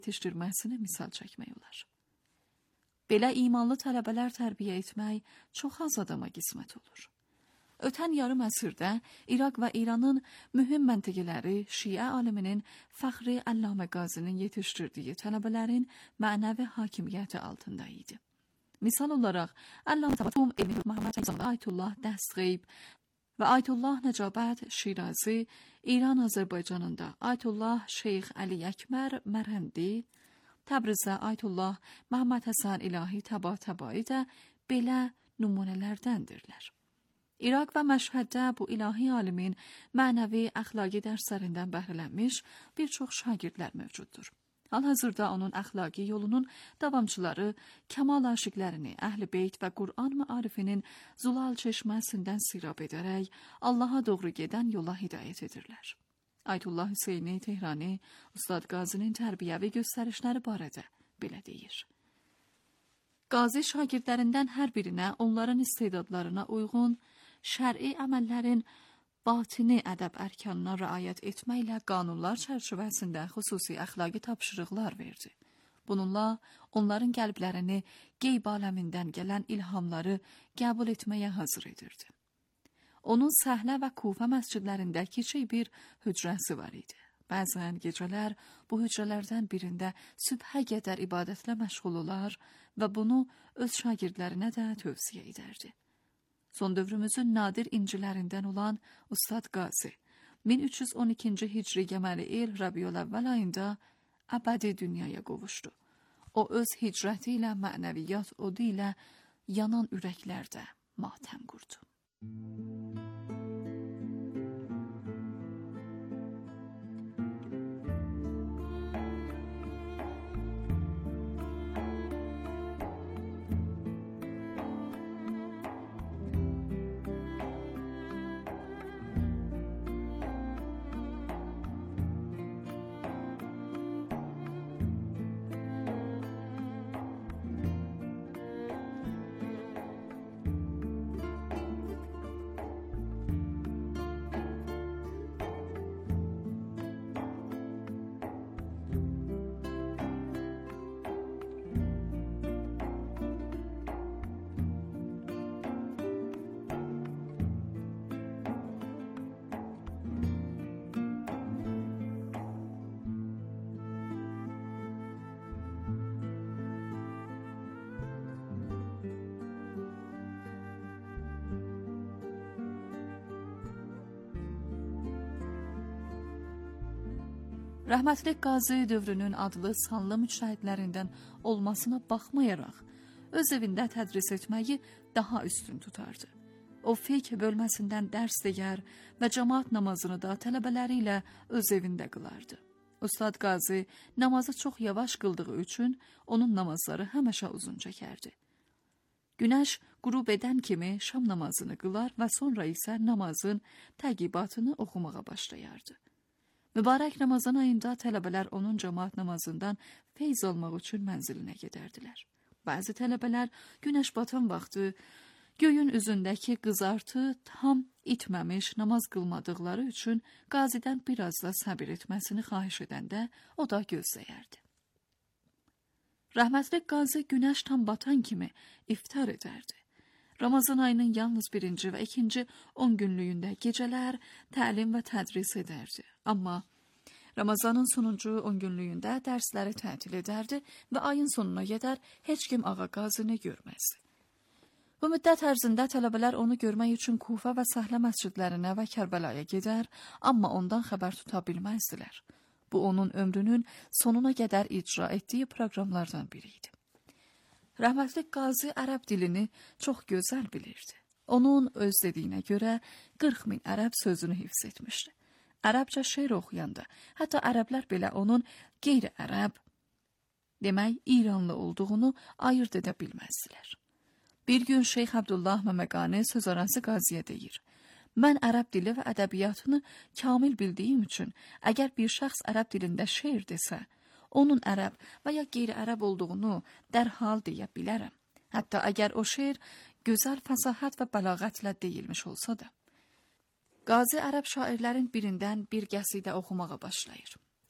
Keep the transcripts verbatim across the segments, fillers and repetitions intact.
yetişdirməsini misal çəkmək olar. Belə imanlı tələbələr tərbiyə etmək çox az adama qismət olur. Ötən yarım əsrdə İraq və İranın mühüm məntəqələri Şiə aliminin Fəxri Əllamə Qazinin yetişdirdiyi tələbələrin mənəvi hakimiyyəti altında idi. Misal olaraq, Əllamə Təvatum İbn Məhəmməd Cəmzəli Ayətullah Dəstğeyb və Ayətullah Nəcabat Şirazi, İran Azərbaycanında Ayətullah Şeyx Əli Əkmər Mərhəndi, Təbrizdə Ayətullah Məhəmməd Həsən İlahi Təbatəbai də belə nümunələrdəndirlər. İraq və Məşhəddə bu ilahi alimin mənəvi əxlaqi dərslərindən bəhrələnmiş bir çox şagirdlər mövcuddur. Hal-hazırda onun əxlaqi yolunun davamçıları kəmal aşiqlərini Əhl-i Beyt və Qur'an məarifinin Zulal çeşməsindən sirab edərək Allaha doğru gedən yola hidayət edirlər. Ayətullah Hüseyni Tehrani, Ustad Qazinin tərbiyəvi göstərişləri barədə belə deyir. Qazi şagirdlərindən hər birinə onların istedadlarına uyğun şər'i əməllərin batini ədəb ərkanına riayət etməklə qanunlar çərçivəsində xüsusi əxlaqi tapşırıqlar verdi. Bununla onların qəlblərini qeyb aləmindən gələn ilhamları qəbul etməyə hazır edirdi. Onun Səhlə və Kufə məscidlərində kiçik bir hücrəsi var idi. Bəzən gecələr bu hücrələrdən birində sübhə qədər ibadətlə məşğul olar və bunu öz şagirdlərinə də tövsiyə edərdi. Son dövrümüzün nadir incilərindən olan Ustad Qazi, min üç yüz on ikinci hicri Gəməli il Rəbiyül Əvvəl ayında əbədi dünyaya qovuşdu. O öz hicrəti ilə, mənəviyyat odu ilə yanan ürəklərdə matəm qurdu. Rəhmətli Qazi dövrünün adlı sanlı müçtəhidlərindən olmasına baxmayaraq, öz evində tədris etməyi daha üstün tutardı. O fiqh bölməsindən dərs deyər və cəmaat namazını da tələbələri ilə öz evində qılardı. Ustad Qazi namazı çox yavaş qıldığı üçün onun namazları həmişə uzun çəkərdi. Günəş qürub edən kimi şam namazını qılar və sonra isə namazın təqibatını oxumağa başlayardı. Mübarək Ramazan ayında tələbələr onun cəmaat namazından feyz almaq üçün mənzilinə gedərdilər. Bəzi tələbələr günəş batan vaxtı göyün üzündəki qızartı tam itməmiş namaz qılmadıqları üçün qazidən biraz da səbir etməsini xahiş edəndə o da gözləyərdi. Rəhmətli Qazi günəş tam batan kimi iftar edərdi. Ramazan ayının yalnız birinci və ikinci on günlüyündə gecələr təlim və tədris edərdi. Amma Ramazanın sonuncu on günlüyündə dərsləri tətil edərdi və ayın sonuna qədər heç kim Ağa Qazini görməzdi. Bu müddət ərzində tələbələr onu görmək üçün Kufə və Səhlə məscidlərinə və Kərbəlaya gedər, amma ondan xəbər tuta bilməzdilər. Bu onun ömrünün sonuna qədər icra etdiyi proqramlardan biri idi. Rəhmətli Qazi ərəb dilini çox gözəl bilirdi. Onun öz dediyinə görə qırx min ərəb sözünü hifz etmişdi. Ərəbcə şeir oxuyanda, hətta ərəblər belə onun qeyri-ərəb, demək İranlı olduğunu ayırt edə bilməzdilər. Bir gün Şeyx Abdullah Məməqani söz arası Qaziyə deyir: "Mən ərəb dili və ədəbiyyatını kamil bildiyim üçün, əgər bir şəxs ərəb dilində şeir desə, onun ərəb və ya qeyri-ərəb olduğunu dərhal deyə bilərəm. Hətta əgər o şeir gözəl fəsahət və bəlağətlə deyilmiş olsa da." Qazi ərəb şairlərin birindən bir qəsidə oxumağa başlayır.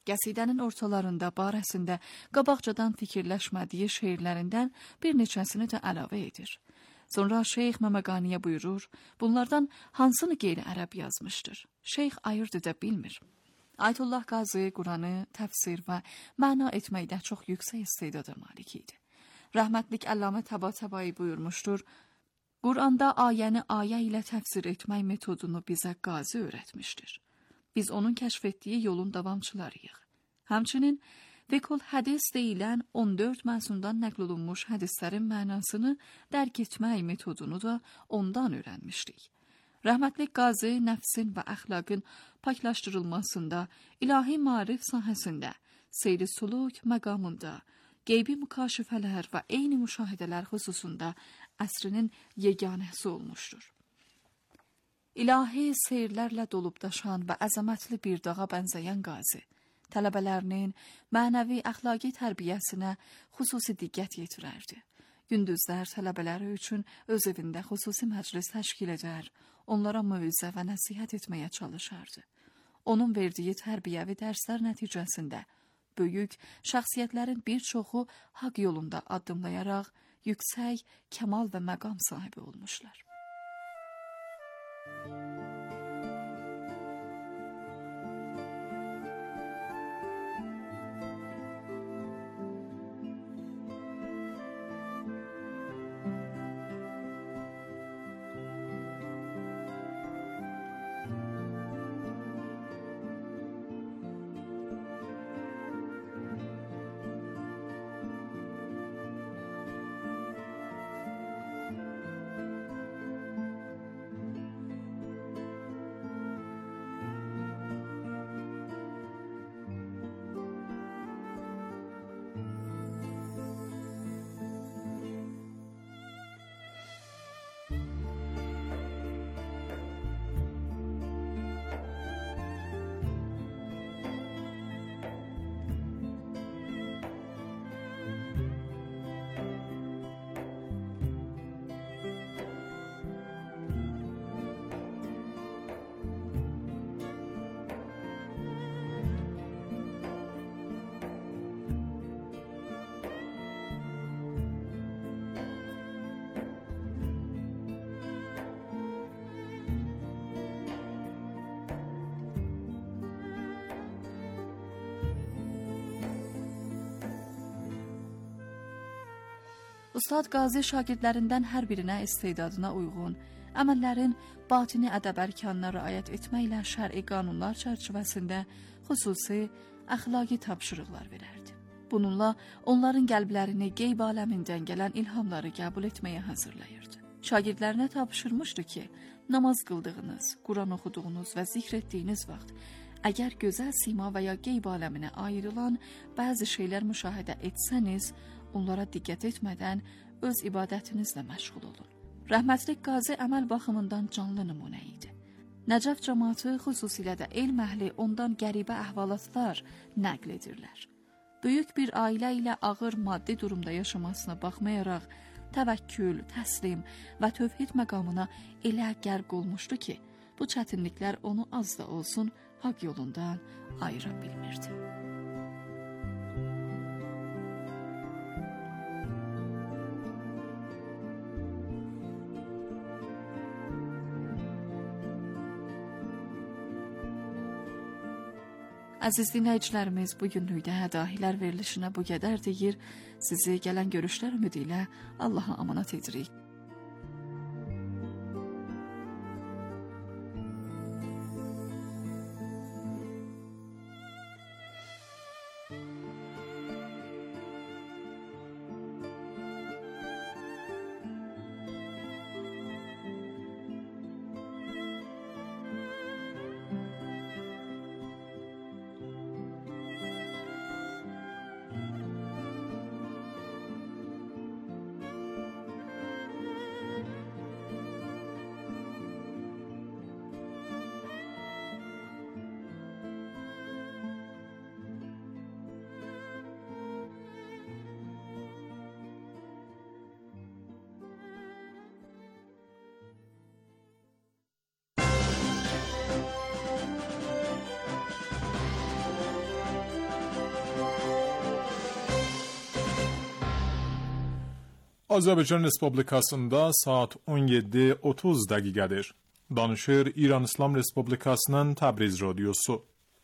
Qəsidənin ortalarında barəsində qabaqcadan fikirləşmədiyi şeirlərindən bir neçəsini də əlavə edir. Sonra Şeyx Məməqaniyə buyurur, bunlardan hansını qeyri-ərəb yazmışdır? Şeyx ayırt edə bilmir. Ayətullah Qazi Quranı təfsir və məna etməkdə çox yüksək istedada malik idi. Rəhmətlik Əllamə Təbatəbai buyurmuşdur, Quranda ayəni ayə ilə təfsir etmək metodunu bizə Qazi öyrətmişdir. Biz onun kəşf etdiyi yolun davamçılarıyıq. Həmçinin, Fiqhul hədis deyilən on dörd mənsundan nəql olunmuş hədislərin mənasını dərk etmək metodunu da ondan öyrənmişdik. Rəhmətlik Qazi nəfsin və əxlaqın paklaşdırılmasında, ilahi marif sahəsində, seyri suluk məqamında, qeybi mükaşifələr və eyni müşahidələr xüsusunda əsrinin yeganəsi olmuşdur. İlahi seyirlərlə dolub daşan və əzəmətli bir dağa bənzəyən Qazi, tələbələrinin mənəvi əxlaqi tərbiyəsinə xüsusi diqqət yetirərdi. Gündüzlər tələbələri üçün öz evində xüsusi məclis təşkil edər, onlara möizə və nəsihət etməyə çalışardı. Onun verdiyi tərbiyəvi dərslər nəticəsində böyük şəxsiyyətlərin bir çoxu haqq yolunda addımlayaraq yüksək kəmal və məqam sahibi olmuşlar. Ustad Qazi şagirdlərindən hər birinə istedadına uyğun, əməllərin batini ədəb ərkanına riayət etməklə şər'i qanunlar çərçivəsində xüsusi əxlaqi tapşırıqlar verərdi. Bununla onların qəlblərini qeyb aləmindən gələn ilhamları qəbul etməyə hazırlayırdı. Şagirdlərinə tapşırmışdı ki, namaz qıldığınız, Quran oxuduğunuz və zikr etdiyiniz vaxt, əgər gözəl sima və ya qeyb aləminə ayrılan bəzi şeylər müşahidə etsəniz, onlara diqqət etmədən öz ibadətinizlə məşğul olun. Rəhmətlik Qazi əməl baxımından canlı nümunə idi. Nəcəf cəmaatı xüsusilə də elm əhli ondan qəribə əhvalatlar nəql edirlər. Böyük bir ailə ilə ağır maddi durumda yaşamasına baxmayaraq, təvəkkül, təslim və tövhid məqamına elə qərq olmuşdu ki, bu çətinliklər onu az da olsun haqq yolundan ayıra bilmirdi. Əziz dinləyicilərimiz, bugünlük də dahilər verilişinə bu qədər deyir. Sizi gələn görüşlər ümidi ilə Allaha amanat edirik. Azərbaycan Respublikasında saat on yeddi otuz dəqiqədir. Danışır İran İslam Respublikasının Təbriz Radyosu.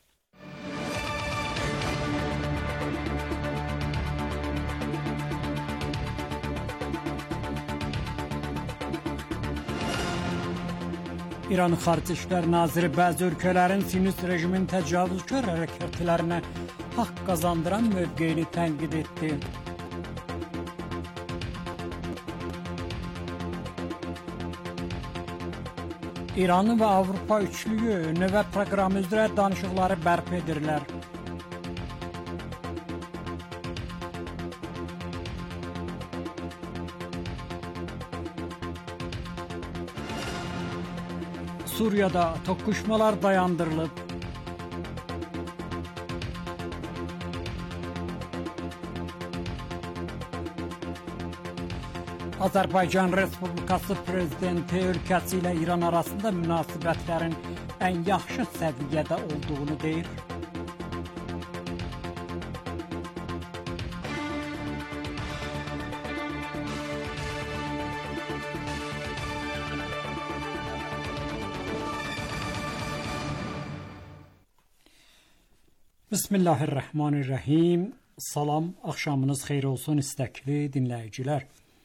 İran Xarici İşlər Naziri bəzi ölkələrin Siyonist rejimin təcavüzkar hərəkətlərinə haqq qazandıran mövqeyini tənqid etdi. İran və Avropa üçlüyü nüvə proqramı üzrə danışıqları bərpa edirlər. Suriyada toqquşmalar dayandırılıb. Azərbaycan Respublikası Prezidenti ölkəsi ilə İran arasında münasibətlərin ən yaxşı səviyyədə olduğunu deyir. Bismillahirrahmanirrahim. Salam, axşamınız xeyir olsun istəkli dinləyicilər.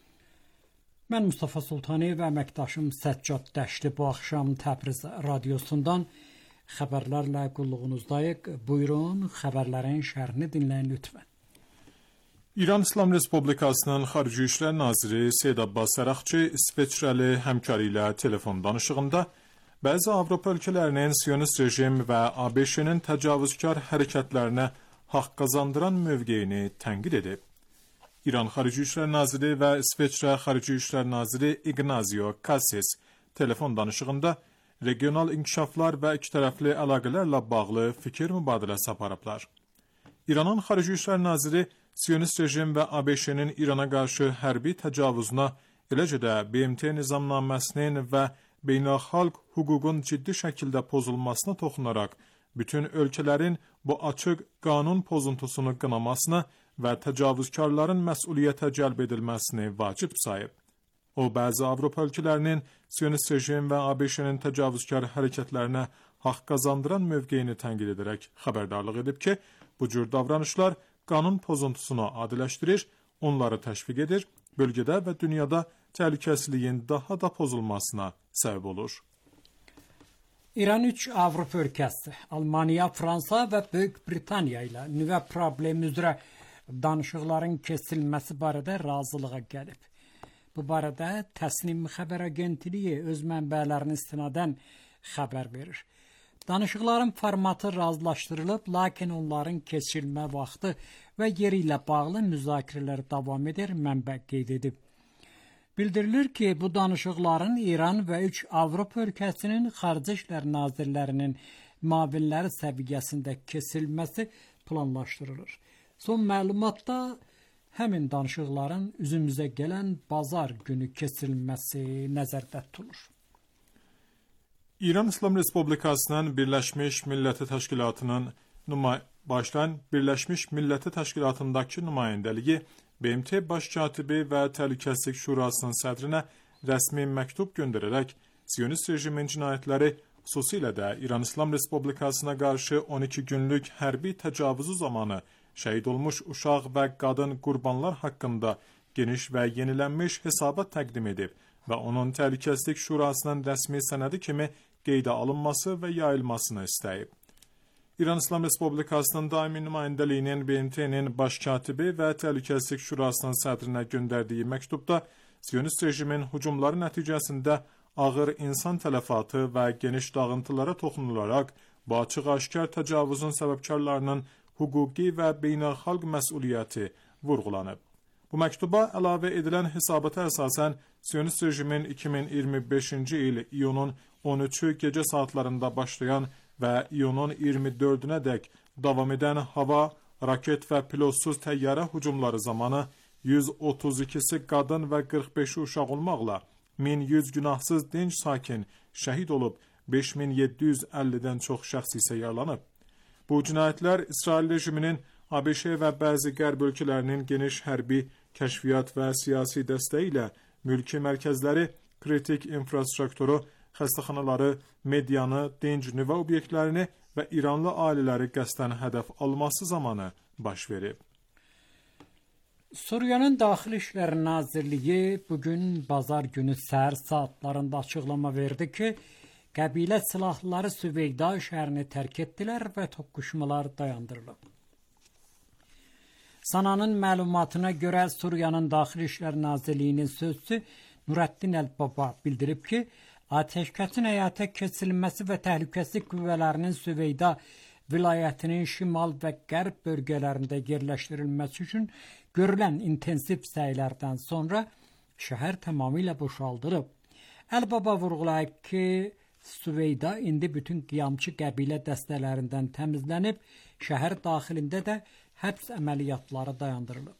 Mən Mustafa Sultani və əməkdaşım Səccad Dəşli bu axşam Təbriz Radyosundan xəbərlərlə qulluğunuzdayıq. Buyurun, xəbərlərin şərhini dinləyin lütfən. İran İslam Respublikasının Xarici İşlər Naziri Seyid Abbas Əraqçı İsveçrəli həmkarı ilə telefon danışığında bəzi Avropa ölkələrinin Siyonist rejim və A B Ş-nin təcavüzkar hərəkətlərinə haqq qazandıran mövqeyini tənqid edib. İran Xarici İşlər Naziri və İsveçrə Xarici İşlər Naziri Ignazio Cassis telefon danışığında regional inkişaflar və ikitərəfli əlaqələrlə bağlı fikir mübadiləsi aparıblar. İranın Xarici İşlər Naziri Siyonist rejim və A B Ş-nin İrana qarşı hərbi təcavüzünə, eləcə də B M T nizamnaməsinin və beynəlxalq hüququn ciddi şəkildə pozulmasına toxunaraq, bütün ölkələrin bu açıq qanun pozuntusunu qınamasına və təcavüzkarların məsuliyyətə cəlb edilməsini vacib sayıb. O, bəzi Avropa ölkələrinin Siyonist rejim və A B Ş-nin təcavüzkar hərəkətlərinə haqq qazandıran mövqeyini tənqid edərək xəbərdarlıq edib ki, bu cür davranışlar qanun pozuntusunu adiləşdirir, onları təşviq edir, bölgədə və dünyada təhlükəsizliyin daha da pozulmasına səbəb olur. İran üç Avropa ölkəsi, Almaniya, Fransa və Böyük Britaniya ilə nüvə problemi üzrə danışıqların kesilməsi barədə razılığa gəlib. Bu barədə Təsnim xəbər agentliyi öz mənbələrinə istinadən xəbər verir. Danışıqların formatı razılaşdırılıb, lakin onların keçirilmə vaxtı və yeri ilə bağlı müzakirələr davam edir, mənbə qeyd edib. Bildirilir ki, bu danışıqların İran və üç Avropa ölkəsinin Xarici İşlər Nazirlərinin müavinləri səviyyəsində kesilməsi planlaşdırılır. Son məlumatda həmin danışıqların üzümüzə gələn bazar günü kesilməsi nəzərdə tutulur. İran İslam Respublikasının Birləşmiş Millətlər Təşkilatının nüma başlayan Birləşmiş Millətlər Təşkilatındakı nümayəndəliyi B M T Baş Katibi və Təhlükəsizlik Şurasının sədrinə rəsmi məktub göndərərək Siyonist rejimin cinayətləri, xüsusilə də İran İslam Respublikasına qarşı on iki günlük hərbi təcavüzü zamanı şəhid olmuş uşaq və qadın qurbanlar haqqında geniş və yenilənmiş hesabat təqdim edib və onun Təhlükəsizlik Şurasının rəsmi sənədi kimi qeydə alınması və yayılmasını istəyib. İran İslam Respublikasının daimi nümayəndəliyinin B M T-nin baş katibi və Təhlükəsizlik Şurasının sədrinə göndərdiyi məktubda Siyonist rejimin hücumları nəticəsində ağır insan tələfatı və geniş dağıntılara toxunularaq bu açıq-aşkar təcavüzün səbəbkarlarının hüquqi və beynəlxalq məsuliyyəti vurğulanıb. Bu məktuba əlavə edilən hesabata əsasən Siyonist rejimin iki min iyirmi beşinci il iyunun on üçü gecə saatlarında başlayan və iyunun iyirmi dördünə dək davam edən hava, raket və pilotsuz təyyarə hücumları zamanı yüz otuz ikisi qadın və qırx beşi uşaq olmaqla min yüz günahsız dinc sakin şəhid olub, beş min yeddi yüz əllidən çox şəxs isə yaralanıb. Bu cinayətlər İsrail rejiminin A B Ş və bəzi qərb ölkələrinin geniş hərbi kəşfiyyat və siyasi dəstəyi ilə mülki mərkəzləri, kritik infrastrukturu, xəstəxanaları, medianı, dinc nüvə obyektlərini və İranlı ailələri qəsdən hədəf alması zamanı baş verib. Suriyanın Daxili İşlər Nazirliyi bugün bazar günü səhər saatlarında açıqlama verdi ki, qəbilə silahlıları Süveyda şəhərini tərk etdilər və toqquşmalar dayandırılıb. Sananın məlumatına görə Suriyanın Daxili İşlər Nazirliyinin sözçüsü Nurəddin Əl-Baba bildirib ki, atəşkəsin həyata keçirilməsi və təhlükəsizlik qüvvələrinin Süveyda vilayətinin şimal və qərb bölgələrində yerləşdirilməsi üçün görülən intensiv səylərdən sonra şəhər tamamilə boşaldılıb. Əl-Baba vurğulayıb ki, Süveyda indi bütün qiyamçı qəbilə dəstələrindən təmizlənib, şəhər daxilində də həbs əməliyyatları dayandırılıb.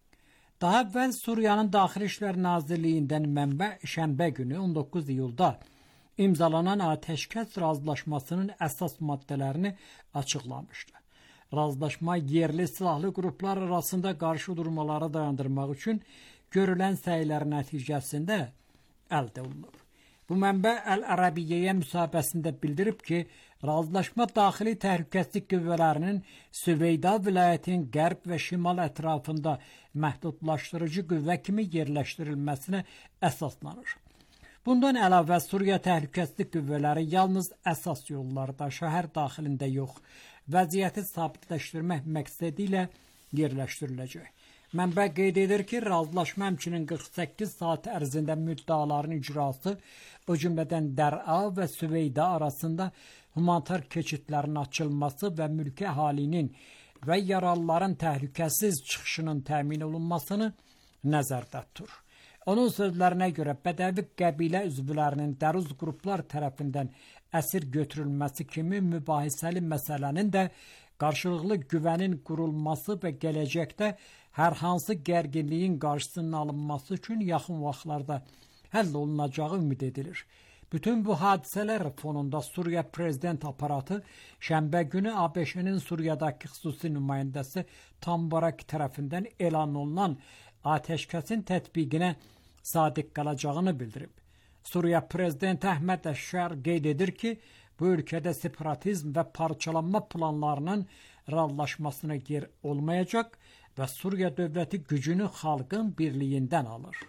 Daha əvvəl Suriyanın Daxili İşlər Nazirliyindən mənbə şənbə günü on doqquz iyulda imzalanan atəşkəs razılaşmasının əsas maddələrini açıqlamışdı. Razılaşma yerli silahlı qruplar arasında qarşı durmaları dayandırmaq üçün görülən səylər nəticəsində əldə olunub. Bu mənbə Əl-Ərəbiyyəyə müsahibəsində bildirib ki, razılaşma daxili təhlükəsizlik qüvvələrinin Süveyda vilayətinin qərb və şimal ətrafında məhdudlaşdırıcı qüvvə kimi yerləşdirilməsinə əsaslanır. Bundan əlavə Suriya təhlükəsizlik qüvvələri yalnız əsas yollarda, şəhər daxilində yox, vəziyyəti sabitləşdirmək məqsədi ilə yerləşdiriləcək. Mənbə qeyd edir ki, razılaşma həmçinin qırx səkkiz saat ərzində müddaların icrası, o cümlədən Dər'a və Süveyda arasında humanitar keçidlərin açılması və mülki əhalinin və yaralıların təhlükəsiz çıxışının təmin olunmasını nəzərdə tutur. Onun sözlərinə görə Bədəvi qəbilə üzvlərinin dəruz qruplar tərəfindən əsir götürülməsi kimi mübahisəli məsələnin də qarşılıqlı güvənin qurulması və gələcəkdə hər hansı gərginliyin qarşısının alınması üçün yaxın vaxtlarda həll olunacağı ümid edilir. Bütün bu hadisələr fonunda Suriya Prezident aparatı şənbə günü ABŞ-nin Suriyadakı xüsusi nümayəndəsi Tambarak tərəfindən elan olunan atəşkəsin tətbiqinə sadiq qalacağını bildirib. Suriya Prezidenti Əhməd Əşşar qeyd edir ki, bu ölkədə separatizm və parçalanma planlarının razılaşmasına yer olmayacaq və Suriya dövləti gücünü xalqın birliyindən alır.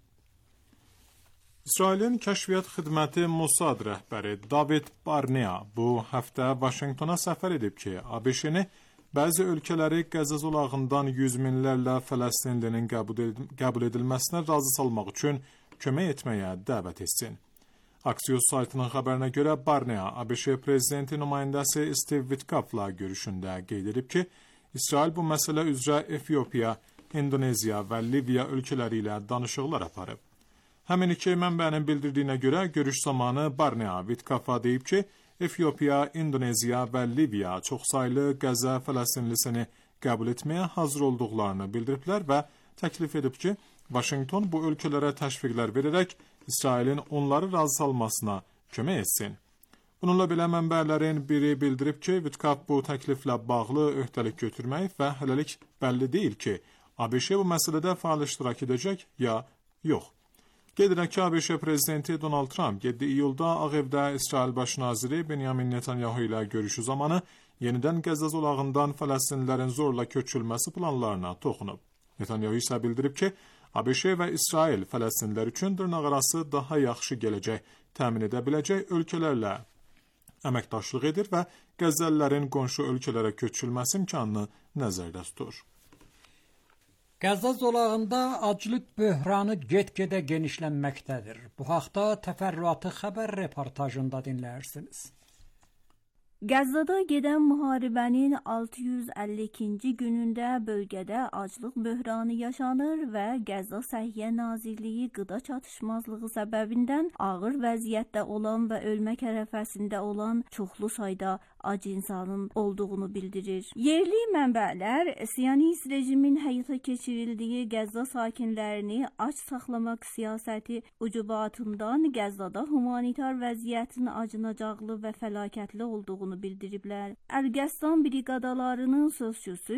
İsrailin kəşfiyyat xidməti Mossad rəhbəri David Barnea bu həftə Vaşinqtona səfər edib ki, ABŞ-ni bəzi ölkələri Qəzza zolağından yüz minlərlə Fələstinlinin qəbul edilməsinə razı salmaq üçün kömək etməyə dəvət etsin. Axios saytının xəbərinə görə Barnea ABŞ prezidenti nümayəndəsi Steve Witkoff'la görüşündə qeyd edib ki, İsrail bu məsələ üzrə Efiopiya, İndoneziya və Liviya ölkələri ilə danışıqlar aparıb. Həmin iki mənbənin bildirdiyinə görə görüş zamanı Barnea Witkoffa deyib ki, Efiopiya, İndoneziya və Liviya çoxsaylı Qəzza Fələstinlisini qəbul etməyə hazır olduqlarını bildiriblər və təklif edib ki, Vaşinqton bu ölkələrə təşviqlər verərək İsrailin onları razı salmasına kömək etsin. Bununla belə mənbələrin biri bildirib ki, Witkoff bu təkliflə bağlı öhdəlik götürmək və hələlik bəlli deyil ki, ABŞ bu məsələdə fəal iştirak edəcək ya yox. Qeyd edək ki, ABŞ prezidenti Donald Trump yeddi iyulda Ağ Evdə İsrail baş naziri Benyamin Netanyahu ilə görüşü zamanı yenidən Qəzza zolağından Fələstinlilərin zorla köçürülməsi planlarına toxunub. Netanyahu isə bildirib ki, ABŞ və İsrail Fələstinlilər üçün dırnaqarası daha yaxşı gələcək təmin edə biləcək ölkələrlə əməkdaşlıq edir və Qəzzəlilərin qonşu ölkələrə köçürülməsi imkanını nəzərdə tutur. Qəzza zolağında aclıq böhranı get-gedə genişlənməkdədir. Bu haqda təfərrüatı xəbər reportajında dinləyirsiniz. Qəzzada gedən müharibənin altı yüz əlli ikinci günündə bölgədə aclıq böhranı yaşanır və Qəzza Səhiyyə Nazirliyi qida çatışmazlığı səbəbindən ağır vəziyyətdə olan və ölmək ərəfəsində olan çoxlu sayda ac insanın olduğunu bildirir. Yerli mənbələr Siyonist rejimin həyata keçirildiyi Qəzza sakinlərini ac saxlamaq siyasəti ucubatından Qəzzada humanitar vəziyyətin acınacaqlı və fəlakətli olduğunu bildiriblər. Əlqəssam briqadalarının sözçüsü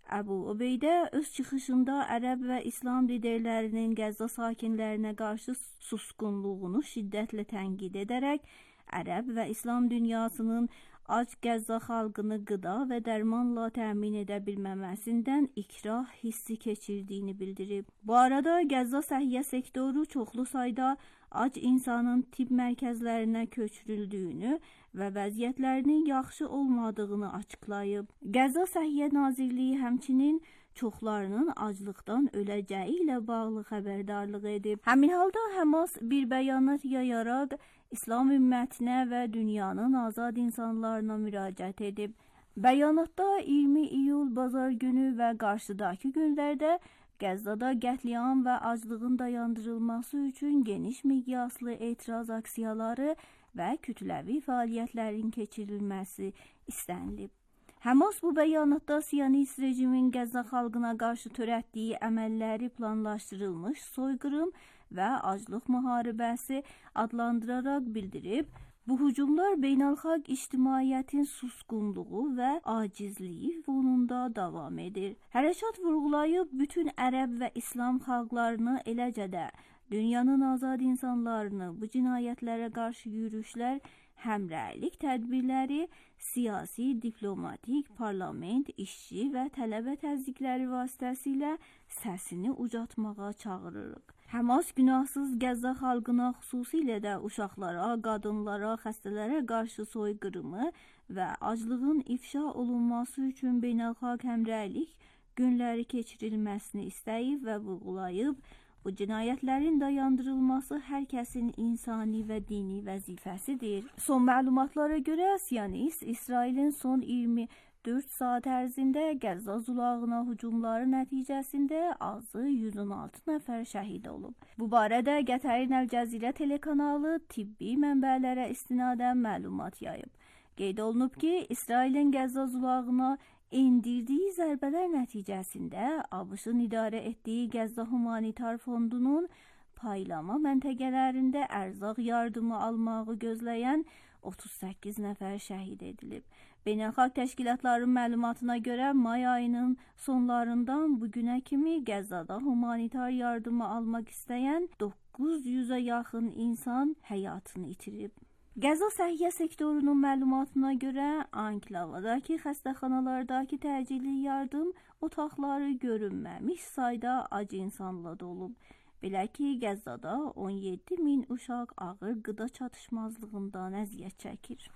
Əbu Ubeydə öz çıxışında ərəb və İslam liderlərinin Qəzza sakinlərinə qarşı susqunluğunu şiddətlə tənqid edərək, ərəb və İslam dünyasının ac Qəzza xalqını qıda və dərmanla təmin edə bilməməsindən ikrah hissi keçirdiyini bildirib. Bu arada Qəzza səhiyyə sektoru çoxlu sayda ac insanın tibb mərkəzlərinə köçürüldüyünü və vəziyyətlərinin yaxşı olmadığını açıqlayıb. Qəzza Səhiyyə Nazirliyi həmçinin çoxlarının aclıqdan öləcəyi ilə bağlı xəbərdarlıq edib. Həmin halda Həmas bir bəyanat yayaraq İslam ümmətinə və dünyanın azad insanlarına müraciət edib. Bəyanatda iyirmi iyul bazar günü və qarşıdakı günlərdə Qəzzada qətliam və aclığın dayandırılması üçün geniş miqyaslı etiraz aksiyaları və kütləvi fəaliyyətlərin keçirilməsi istənilib. Həmas bu bəyanatda Siyonist rejimin Qəzza xalqına qarşı törətdiyi əməlləri planlaşdırılmış soyqırım və aclıq müharibəsi adlandıraraq bildirib, bu hücumlar beynəlxalq ictimaiyyətin susqunluğu və acizliyi fonunda davam edir. Hərəkat vurğulayıb bütün ərəb və İslam xalqlarını, eləcə də dünyanın azad insanlarını bu cinayətlərə qarşı yürüşlər, həmrəylik tədbirləri, siyasi, diplomatik, parlament, işçi və tələbə təzyiqləri vasitəsilə səsini ucatmağa çağırırıq. Həmas günahsız Qəzza xalqına, xüsusilə də uşaqlara, qadınlara, xəstələrə qarşı soyqırımı və aclığın ifşa olunması üçün beynəlxalq həmrəylik günləri keçirilməsini istəyib və vurğulayıb, bu cinayətlərin dayandırılması hər kəsin insani və dini vəzifəsidir. Son məlumatlara görə Siyonist İsrailin son iyirmi dörd saat ərzində Qəzza zolağına hücumları nəticəsində azı yüz on altı nəfər şəhid olub. Bu barədə Qətərin Əl-Cəzirə telekanalı tibbi mənbələrə istinadən məlumat yayıb. Qeyd olunub ki, İsrailin Qəzza zolağına endirdiyi zərbələr nəticəsində ABŞ-ın idarə etdiyi Qəzza Humanitar Fondunun paylama məntəqələrində ərzaq yardımı almağı gözləyən otuz səkkiz nəfər şəhid edilib. Beynəlxalq təşkilatların məlumatına görə may ayının sonlarından bu günə kimi Qəzzada humanitar yardımı almaq istəyən doqquz yüzə yaxın insan həyatını itirib. Qəzza səhiyyə sektorunun məlumatına görə anklavadakı xəstəxanalardakı təcili yardım otaqları görünməmiş sayda ac insanla dolub. Belə ki, Qəzzada on yeddi min uşaq ağır qıda çatışmazlığından əziyyət çəkir.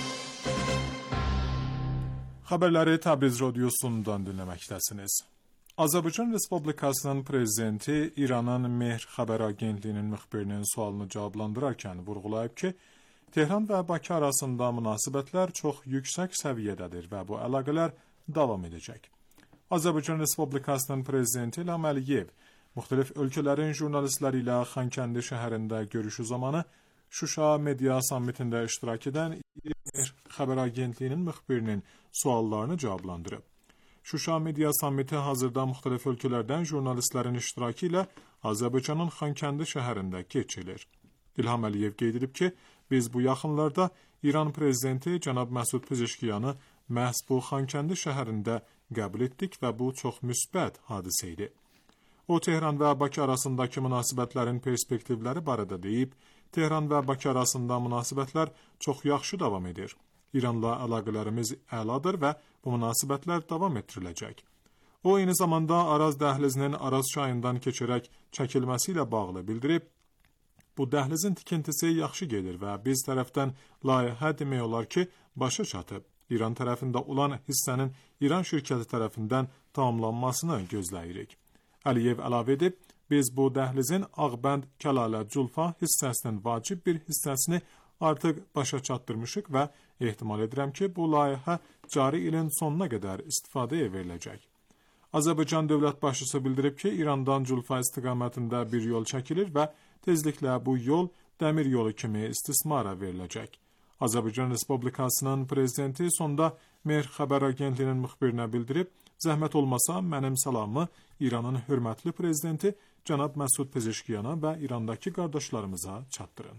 Xəbərləri Təbriz radiosundan dinləməkdəsiniz. Azərbaycan Respublikasının prezidenti İranın Mehr xəbər agentliyinin müxbirinin sualını cavablandırarkən vurğulayıb ki, Tehran və Bakı arasında münasibətlər çox yüksək səviyyədədir və bu əlaqələr davam edəcək. Azərbaycan Respublikasının prezidenti İlham Əliyev müxtəlif ölkələrin jurnalistləri ilə Xankəndi şəhərində görüşü zamanı Şuşa Media Sammitində iştirak edən Mehr xəbər agentliyinin müxbirinin suallarını cavablandırıb. Şuşa Media Sammiti hazırda müxtəlif ölkələrdən jurnalistlərin iştirakı ilə Azərbaycanın Xankəndi şəhərində keçilir. İlham Əliyev qeyd edib ki, biz bu yaxınlarda İran prezidenti cənab Məsud Pezeşkiyanı məhz bu Xankəndi şəhərində qəbul etdik və bu çox müsbət hadisə idi. O, Tehran və Bakı arasındakı münasibətlərin perspektivləri barədə deyib, Tehran və Bakı arasında münasibətlər çox yaxşı davam edir. İranla əlaqələrimiz əladır və bu münasibətlər davam etdiriləcək. O, eyni zamanda Araz dəhlizinin Araz çayından keçərək çəkilməsi ilə bağlı bildirib, bu dəhlizin tikintisi yaxşı gedir və biz tərəfdən layihə demək olar ki, başa çatıb. İran tərəfində olan hissənin İran şirkəti tərəfindən tamamlanmasını gözləyirik. Əliyev əlavə edib, biz bu dəhlizin Ağbənd, Kəlalə, Culfa hissəsinin vacib bir hissəsini artıq başa çatdırmışıq və ehtimal edirəm ki, bu layihə cari ilin sonuna qədər istifadəyə veriləcək. Azərbaycan dövlət başçısı bildirib ki, İrandan Culfa istiqamətində bir yol çəkilir və tezliklə bu yol dəmir yolu kimi istismara veriləcək. Azərbaycan Respublikasının prezidenti sonda Mehr xəbər agentliyinin müxbirinə bildirib, zəhmət olmasa mənim salamı İranın hörmətli prezidenti cənab Məsud Pezeşkiyana və İrandakı qardaşlarımıza çatdırın.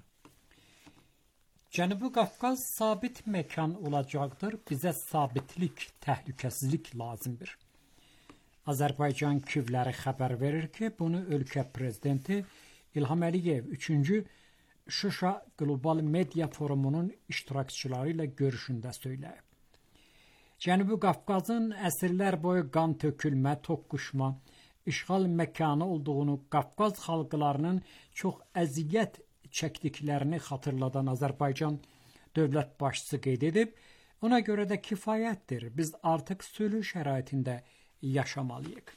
Cənubi Qafqaz sabit məkan olacaqdır. Bizə sabitlik, təhlükəsizlik lazımdır. Azərbaycan küvləri xəbər verir ki, bunu ölkə prezidenti İlham Əliyev üçüncü Şuşa Qlobal Media Forumunun iştirakçıları ilə görüşündə söyləyib. Cənubi Qafqazın əsrlər boyu qan tökülmə, toqquşma, işğal məkanı olduğunu, Qafqaz xalqlarının çox əziyyət çəkdiklərini xatırladan Azərbaycan dövlət başçısı qeyd edib, ona görə də kifayətdir, biz artıq sülh şəraitində yaşamalıyıq.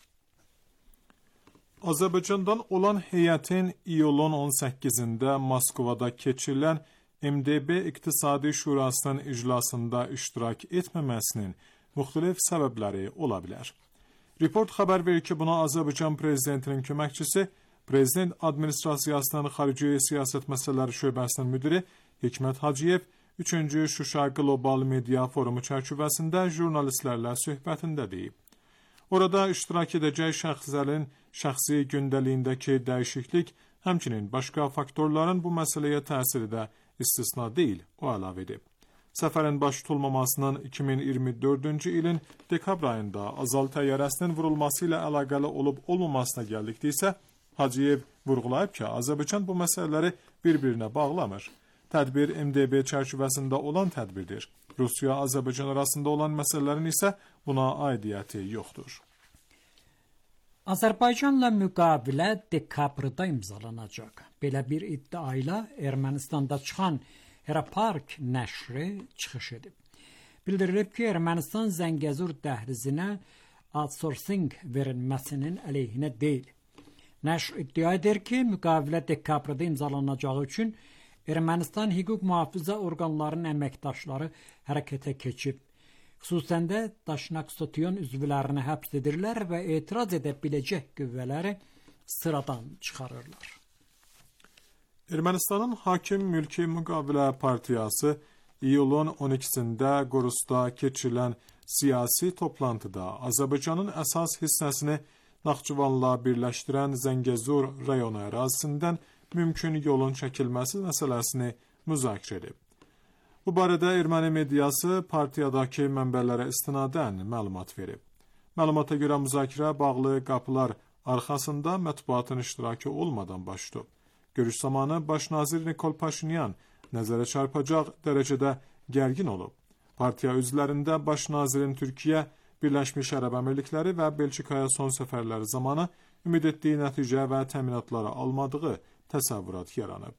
Azərbaycandan olan heyətin iyulun on səkkizində Moskvada keçirilən M D B İqtisadi Şurasının iclasında iştirak etməməsinin müxtəlif səbəbləri ola bilər. Report xəbər verir ki, buna Azərbaycan prezidentinin köməkçisi, Prezident Administrasiyasının Xarici Siyasət Məsələləri Şöbəsinin müdiri Hikmət Hacıyev üçüncü Şuşa Qlobal Media Forumu çərçivəsində jurnalistlərlə söhbətində deyib. Orada iştirak edəcək şəxslərin şəxsi gündəliyindəki dəyişiklik, həmçinin başqa faktorların bu məsələyə təsiri də istisna deyil, o əlavə edib. Səfərin baş tutulmamasının iki min iyirmi dördüncü ilin dekabr ayında Azal təyyarəsinin vurulması ilə əlaqəli olub-olmamasına gəldikdə isə Hacıyev vurğulayıb ki, Azərbaycan bu məsələləri bir-birinə bağlamır. Tədbir M D B çərçivəsində olan tədbirdir. Rusiya-Azərbaycan arasında olan məsələlərin isə buna aidiyyəti yoxdur. Azərbaycanla müqavilə dekabrda imzalanacaq. Belə bir iddia ilə Ermənistanda çıxan Herapark nəşri çıxış edib. Bildirilib ki, Ermənistan Zəngəzur dəhlizinə outsourcing verilməsinin əleyhinə deyil. Nəşr iddia edir ki, müqavilə dekabrda imzalanacağı üçün Ermənistan hüquq mühafizə orqanlarının əməkdaşları hərəkətə keçib. Xüsusən də Daşnaqstyon üzvlərini həbs edirlər və etiraz edə biləcək qüvvələri sıradan çıxarırlar. Ermənistanın Hakim Mülki Müqavilə Partiyası iyulun on ikisində Qorusda keçirilən siyasi toplantıda Azərbaycanın əsas hissəsini Naxçıvanla birləşdirən Zəngəzur rayonu ərazisindən mümkün yolun çəkilməsi məsələsini müzakirə edib. Bu barədə erməni mediası partiyadakı mənbələrə istinadən məlumat verib. Məlumata görə müzakirə bağlı qapılar arxasında mətbuatın iştirakı olmadan baş tutub. Görüş zamanı Baş nazir Nikol Paşinyan nəzərə çarpacaq dərəcədə gərgin olub. Partiya üzvlərində Baş nazirin Türkiyə, Birləşmiş Ərəb Əmirlikləri və Belçikaya son səfərləri zamanı ümid etdiyi nəticə və təminatları almadığı təsəvvürat yaranıb.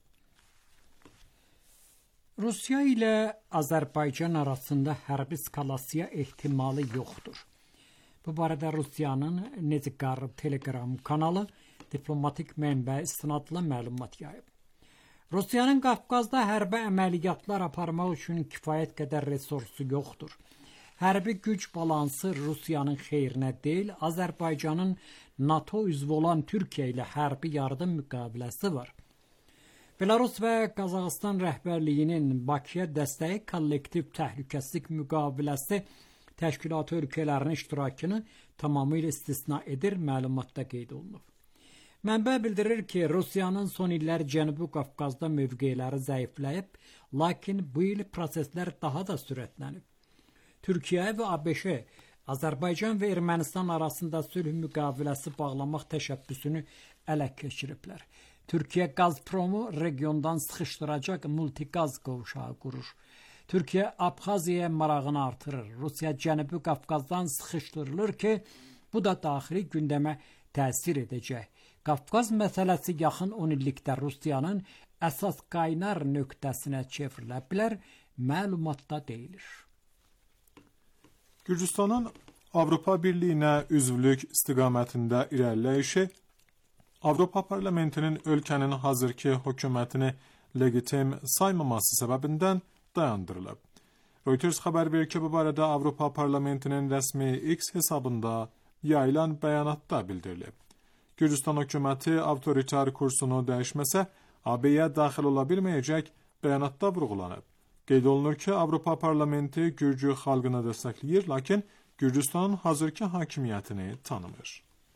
Rusiya ilə Azərbaycan arasında hərbi eskalasiya ehtimalı yoxdur. Bu barədə Rusiyanın Nezikar Telegram kanalı diplomatik mənbə istinadla məlumat yayıb. Rusiyanın Qafqazda hərbi əməliyyatlar aparmaq üçün kifayət qədər resursu yoxdur. Hərbi güc balansı Rusiyanın xeyrinə deyil, Azərbaycanın NATO üzvü olan Türkiyə ilə hərbi yardım müqaviləsi var. Belarus və Qazaxıstan rəhbərliyinin Bakıya dəstəyi kollektiv təhlükəsizlik müqaviləsi təşkilatı ölkələrinin iştirakını tamamilə istisna edir, məlumatda qeyd olunub. Mənbə bildirir ki, Rusiyanın son illər Cənubi Qafqazda mövqeləri zəifləyib, lakin bu il proseslər daha da sürətlənib. Türkiyə və ABŞ Azərbaycan və Ermənistan arasında sülh müqaviləsi bağlamaq təşəbbüsünü ələ keçiriblər. Türkiyə Qazpromu regiondan sıxışdıracaq multiqaz qovşağı qurur. Türkiyə Abxaziyaya marağını artırır. Rusiya Cənubi Qafqazdan sıxışdırılır ki, bu da daxili gündəmə təsir edəcək. Qafqaz məsələsi yaxın on illikdə Rusiyanın əsas qaynar nöqtəsinə çevrilə bilər, məlumatda deyilir. Gürcüstanın Avropa Birliyinə üzvlük istiqamətində irəliləyişi Avropa Parlamentinin ölkənin hazırki hökumətini legitim saymaması səbəbindən dayandırılıb. Reuters xəbər verir ki, bu barədə Avropa Parlamentinin rəsmi X hesabında yayılan bəyanatda bildirilib. Gürcüstan hökuməti avtoritar kursunu dəyişməsə, A B-yə daxil ola bilməyəcək bəyanatda vurğulanıb. Qeyd olunur ki, Avropa Parlamenti Gürcü xalqını dəstəkləyir, lakin Gürcüstanın hazırki hakimiyyətini tanımır.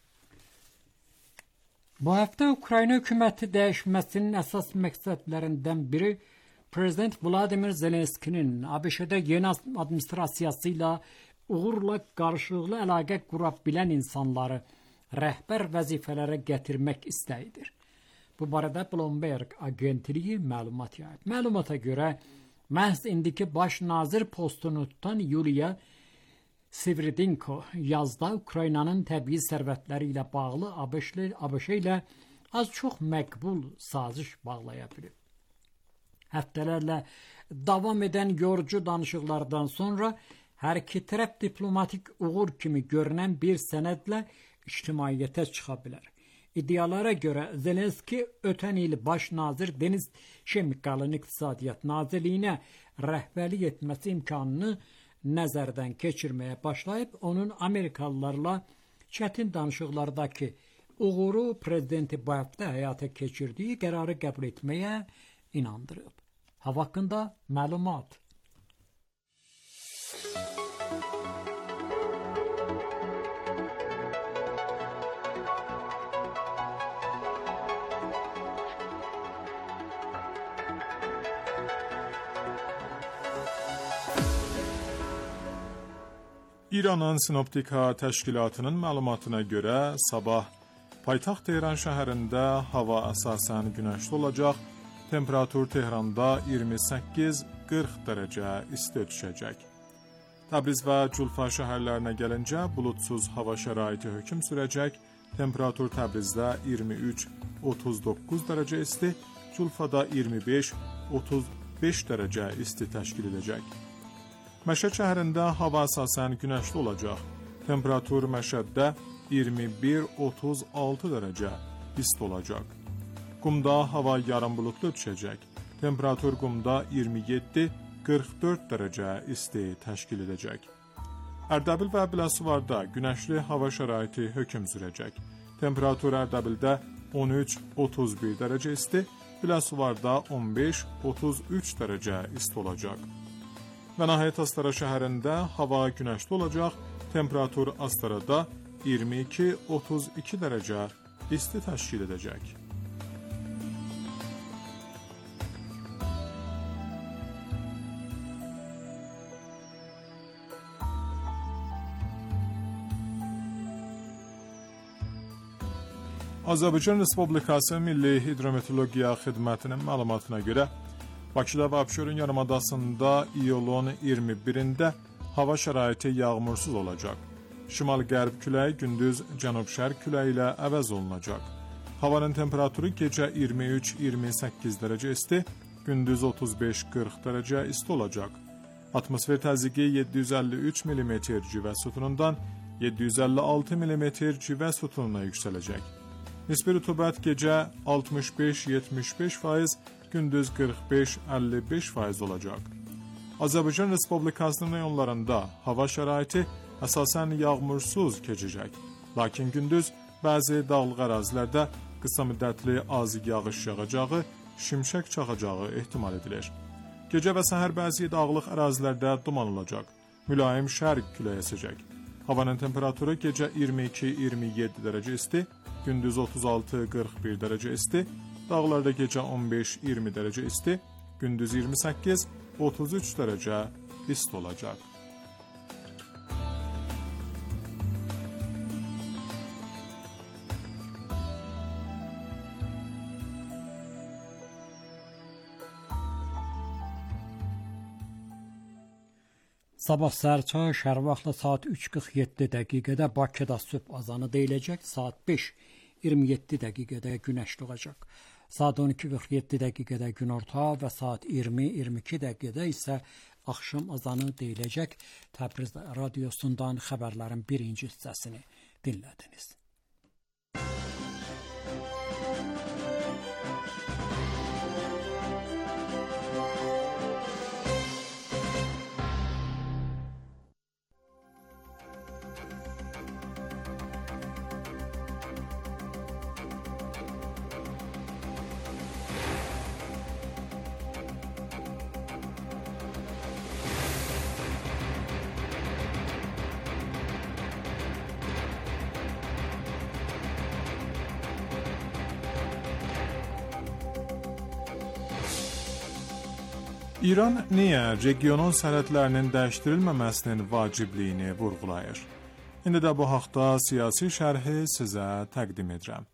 Bu həftə Ukrayna hökuməti dəyişməsinin əsas məqsədlərindən biri Prezident Vladimir Zelenskinin ABŞ-də yeni administrasiyası ilə uğurla qarşılıqlı əlaqə qura bilən insanları rəhbər vəzifələrə gətirmək istəyidir. Bu barədə Bloomberg agentliyi məlumat yayıb. Məlumata görə məhz indiki baş nazir postunu tutan Yuliya Sviridenko yazda Ukraynanın təbii sərvətləri ilə bağlı ABŞ ilə az çox məqbul saziş bağlaya bilib. Həftələrlə davam edən yorucu danışıqlardan sonra hər iki tərəf diplomatik uğur kimi görünən bir sənədlə ictimaiyyətə çıxa bilər. İddialara görə Zelenski ötən il baş nazir Deniz Şemikalın İqtisadiyyat Nazirliyinə rəhbərlik etməsi imkanını nəzərdən keçirməyə başlayıb, onun Amerikalılarla çətin danışıqlardakı uğuru prezidenti bu həftə həyata keçirdiyi qərarı qəbul etməyə inandırıb. Hava haqqında məlumat. İranın Sinoptika Təşkilatının məlumatına görə sabah paytaxt Tehran şəhərində hava əsasən günəşli olacaq, temperatur Tehranda iyirmi səkkiz qırx dərəcə isti düşəcək. Təbriz və Culfa şəhərlərinə gəlincə bulutsuz hava şəraiti hökm sürəcək, temperatur Təbrizdə iyirmi üç otuz doqquz dərəcə isti, Culfada iyirmi beş otuz beş dərəcə isti təşkil edəcək. Məşəd şəhərində hava əsasən günəşli olacaq. Temperatur Məşəddə iyirmi bir otuz altı dərəcə isti olacaq. Qumda hava yarım bulutlu düşəcək. Temperatur Qumda iyirmi yeddi qırx dörd dərəcə isti təşkil edəcək. Ərdəbil və Biləsuvarda günəşli hava şəraiti hökm sürəcək. Temperatur Ərdəbildə on üç otuz bir dərəcə isti, Biləsuvarda on beş otuz üç dərəcə isti olacaq. Və nəhayət Astara şəhərində hava günəşli olacaq, temperatur Astarada iyirmi iki otuz iki dərəcə isti təşkil edəcək. Azərbaycan Respublikası Milli Hidrometeorologiya Xidmətinin məlumatına görə Bakıda və Abşeron yarımadasında iyulun iyirmi birində hava şəraiti yağmursuz olacaq. Şimal-qərb küləyi gündüz cənub-şərq küləyi ilə əvəz olunacaq. Havanın temperaturu gecə iyirmi üç iyirmi səkkiz dərəcə isti, gündüz otuz beş qırx dərəcə isti olacaq. Atmosfer təzyiqi yeddi yüz əlli üç millimetr civə sütunundan yeddi yüz əlli altı millimetr civə sütununa yüksələcək. Nisbi rütubət gecə altmış beş yetmiş beş faiz, gündüz qırx beş əlli beş faiz olacaq. Azərbaycan Respublikasının rayonlarında hava şəraiti əsasən yağmursuz keçəcək. Lakin gündüz bəzi dağlıq ərazilərdə qısa müddətli az yağış yağacağı, şimşək çaxacağı ehtimal edilir. Gecə və səhər bəzi dağlıq ərazilərdə duman olacaq. Mülayim şərq küləyi əsəcək. Havanın temperaturu gecə iyirmi iki iyirmi yeddi dərəcə isti, gündüz otuz altı qırx bir dərəcə isti, dağlarda gecə on beş iyirmi dərəcə isti, gündüz iyirmi səkkiz otuz üç dərəcə isti olacaq. Sabah səhər çağı şəhər vaxtı saat üç qırx yeddi dəqiqədə Bakıda sübh azanı deyiləcək, saat beş iyirmi yeddi dəqiqədə günəş doğacaq. Saat on iki qırx yeddi dəqiqədə günorta və saat iyirmi iyirmi iki dəqiqədə isə axşam azanı deyiləcək. Təbriz radiosundan xəbərlərin birinci hissəsini dinlədiniz. İran niyə regionun sərhədlərinin dəyişdirilməməsinin vacibliyini vurğulayır? İndi də bu haqda siyasi şərhi sizə təqdim edirəm.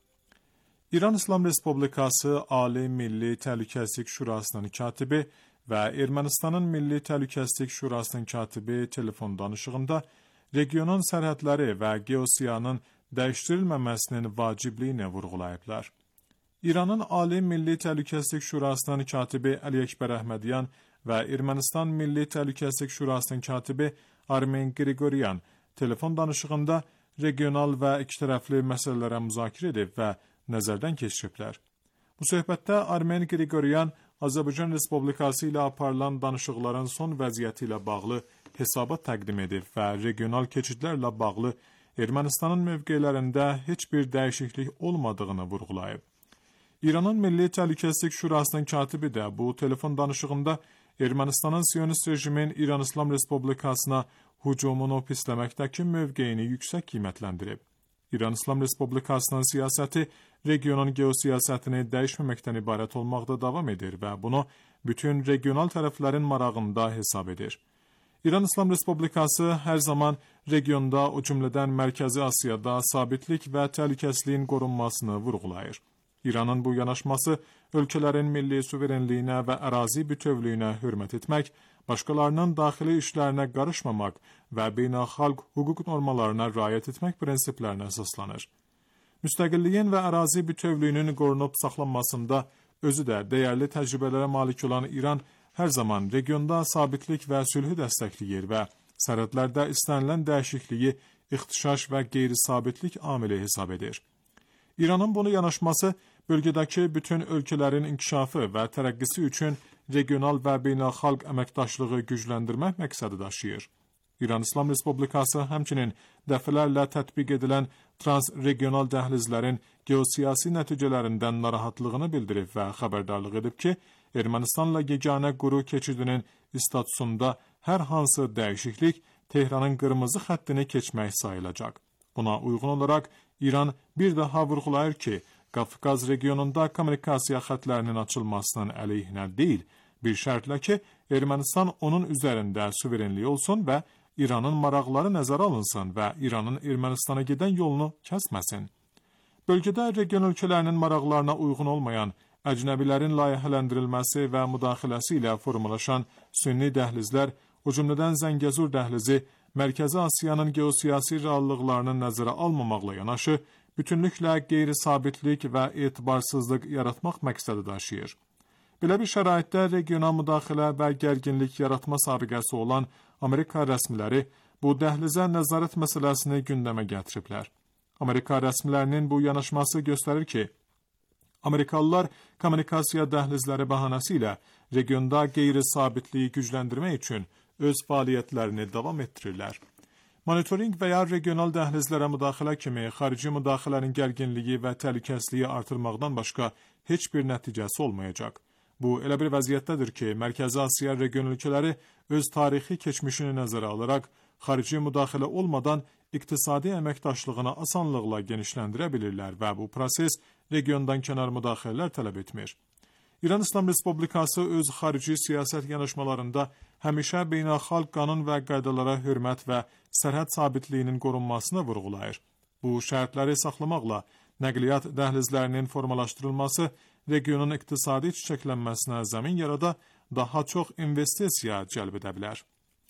İran İslam Respublikası Ali Milli Təhlükəsizlik Şurasının katibi və Ermənistanın Milli Təhlükəsizlik Şurasının katibi telefon danışığında regionun sərhədləri və geosiyanın dəyişdirilməməsinin vacibliyini vurğulayıblar. İranın Ali Milli Təhlükəsizlik Şurasının katibi Əli Əkbər Əhmədyan və Ermənistan Milli Təhlükəsizlik Şurasının katibi Armen Qriqoryan telefon danışığında regional və ikitərəfli məsələlərə müzakirə edib və nəzərdən keçiriblər. Bu söhbətdə Armen Qriqoryan Azərbaycan Respublikası ilə aparılan danışıqların son vəziyyəti ilə bağlı hesabat təqdim edib və regional keçidlərlə bağlı Ermənistanın mövqelərində heç bir dəyişiklik olmadığını vurğulayıb. İranın Milli Təhlükəsizlik Şurasının katibi də bu telefon danışığında Ermənistanın Siyonist rejimin İran İslam Respublikasına hücumunu pisləməkdəki mövqeyini yüksək qiymətləndirib. İran İslam Respublikasının siyasəti regionun geosiyasətini dəyişməməkdən ibarət olmaqda davam edir və bunu bütün regional tərəflərin marağında hesab edir. İran İslam Respublikası hər zaman regionda, o cümlədən Mərkəzi Asiyada sabitlik və təhlükəsizliyin qorunmasını vurğulayır. İranın bu yanaşması ölkələrin milli suverenliyinə və ərazi bütövlüyünə hörmət etmək, başqalarının daxili işlərinə qarışmamaq və beynəlxalq hüquq normalarına riayət etmək prinsiplərinə əsaslanır. Müstəqilliyin və ərazi bütövlüyünün qorunub saxlanmasında özü də dəyərli təcrübələrə malik olan İran hər zaman regionda sabitlik və sülhü dəstəkləyir və sərhədlərdə istənilən dəyişikliyi ixtişaş və qeyri-sabitlik amili hesab edir. İranın bunu yanaşması bölgədəki bütün ölkələrin inkişafı və tərəqqisi üçün regional və beynəlxalq əməkdaşlığı gücləndirmək məqsədi daşıyır. İran İslam Respublikası həmçinin dəfələrlə tətbiq edilən transregional dəhlizlərin geosiyasi nəticələrindən narahatlığını bildirib və xəbərdarlıq edib ki, Ermənistanla yeganə quru keçidinin statusunda hər hansı dəyişiklik Tehranın qırmızı xəttini keçmək sayılacaq. Buna uyğun olaraq İran bir daha vurğulayır ki, Qafqaz regionunda kommunikasiya xətlərinin açılmasının əleyhinə deyil, bir şərtlə ki, Ermənistan onun üzərində suverenliyi olsun və İranın maraqları nəzərə alınsın və İranın Ermənistana gedən yolunu kəsməsin. Bölgədə region ölkələrinin maraqlarına uyğun olmayan, əcnəbilərin layihələndirilməsi və müdaxiləsi ilə formalaşan sünni dəhlizlər, o cümlədən Zəngəzur dəhlizi, Mərkəzi Asiyanın geosiyasi reallıqlarını nəzərə almamaqla yanaşı, bütünlüklə qeyri-sabitlik və etibarsızlıq yaratmaq məqsədi daşıyır. Belə bir şəraitdə regional müdaxilə və gərginlik yaratma səbiqəsi olan Amerika rəsmiləri bu dəhlizə nəzarət məsələsini gündəmə gətiriblər. Amerika rəsmilərinin bu yanaşması göstərir ki, Amerikalılar kommunikasiya dəhlizləri bəhanəsi ilə regionda qeyri-sabitliyi gücləndirmək üçün öz fəaliyyətlərini davam etdirirlər. Monitoring və ya regional dəhlizlərə müdaxilə kimi xarici müdaxilənin gərginliyi və təhlükəsizliyi artırmaqdan başqa heç bir nəticəsi olmayacaq. Bu, elə bir vəziyyətdədir ki, Mərkəzi Asiya region ölkələri öz tarixi keçmişini nəzərə alaraq, xarici müdaxilə olmadan iqtisadi əməkdaşlığını asanlıqla genişləndirə bilirlər və bu proses regiondan kənar müdaxilələr tələb etmir. İran İslam Respublikası öz xarici siyasət yanaşmalarında həmişə beynəlxalq qanun və qaydalara hörmət və sərhəd sabitliyinin qorunmasını vurğulayır. Bu şərtləri saxlamaqla nəqliyyat dəhlizlərinin formalaşdırılması regionun iqtisadi çiçəklənməsinə zəmin yarada, daha çox investisiya cəlb edə bilər.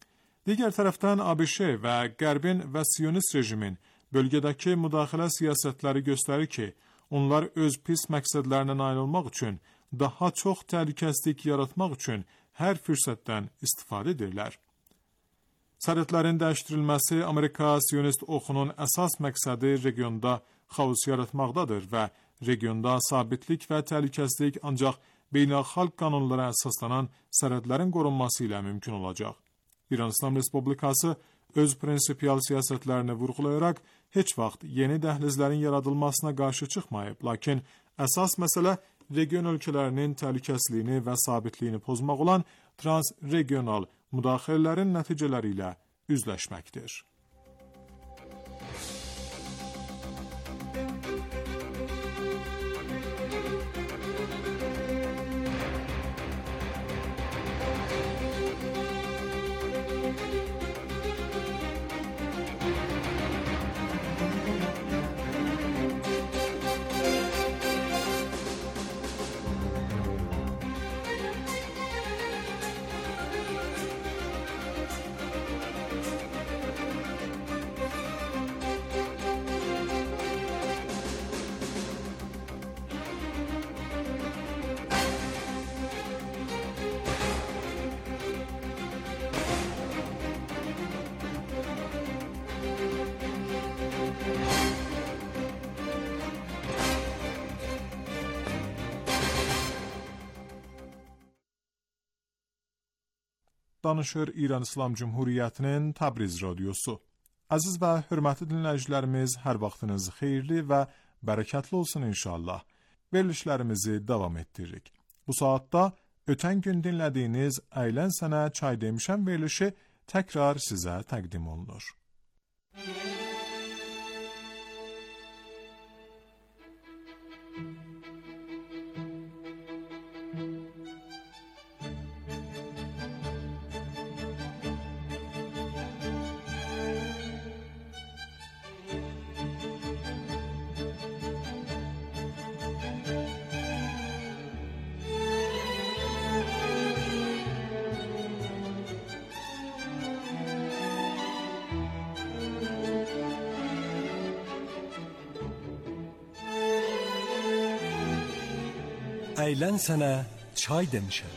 Digər tərəfdən ABŞ və Qərbin və Siyonist rejimin bölgədəki müdaxilə siyasətləri göstərir ki, onlar öz pis məqsədlərinə nail olmaq üçün, daha çox təhlükəsizlik yaratmaq üçün hər fürsətdən istifadə edirlər. Sərhədlərin dəyişdirilməsi Amerika Siyonist oxunun əsas məqsədi regionda xaos yaratmaqdadır və regionda sabitlik və təhlükəsizlik ancaq beynəlxalq qanunlara əsaslanan sərhədlərin qorunması ilə mümkün olacaq. İran İslam Respublikası öz prinsipial siyasətlərini vurğulayaraq heç vaxt yeni dəhlizlərin yaradılmasına qarşı çıxmayıb, lakin əsas məsələ region ölkələrinin təhlükəsizliyini və sabitliyini pozmaq olan transregional müdaxilələrin nəticələri ilə üzləşməkdir. danışır İran İslam Cumhuriyyətinin Təbriz radiosu. Əziz və hörmətli dinləyicilərimiz, hər vaxtınız xeyirli və bərəkətli olsun inşallah. Verilişlərimizi davam etdiririk. Bu saatda ötən gün dinlədiyiniz Əylən Sənə Çay Demişəm verilişi təkrar sizə təqdim olunur. Əylən sənə çay demişəm.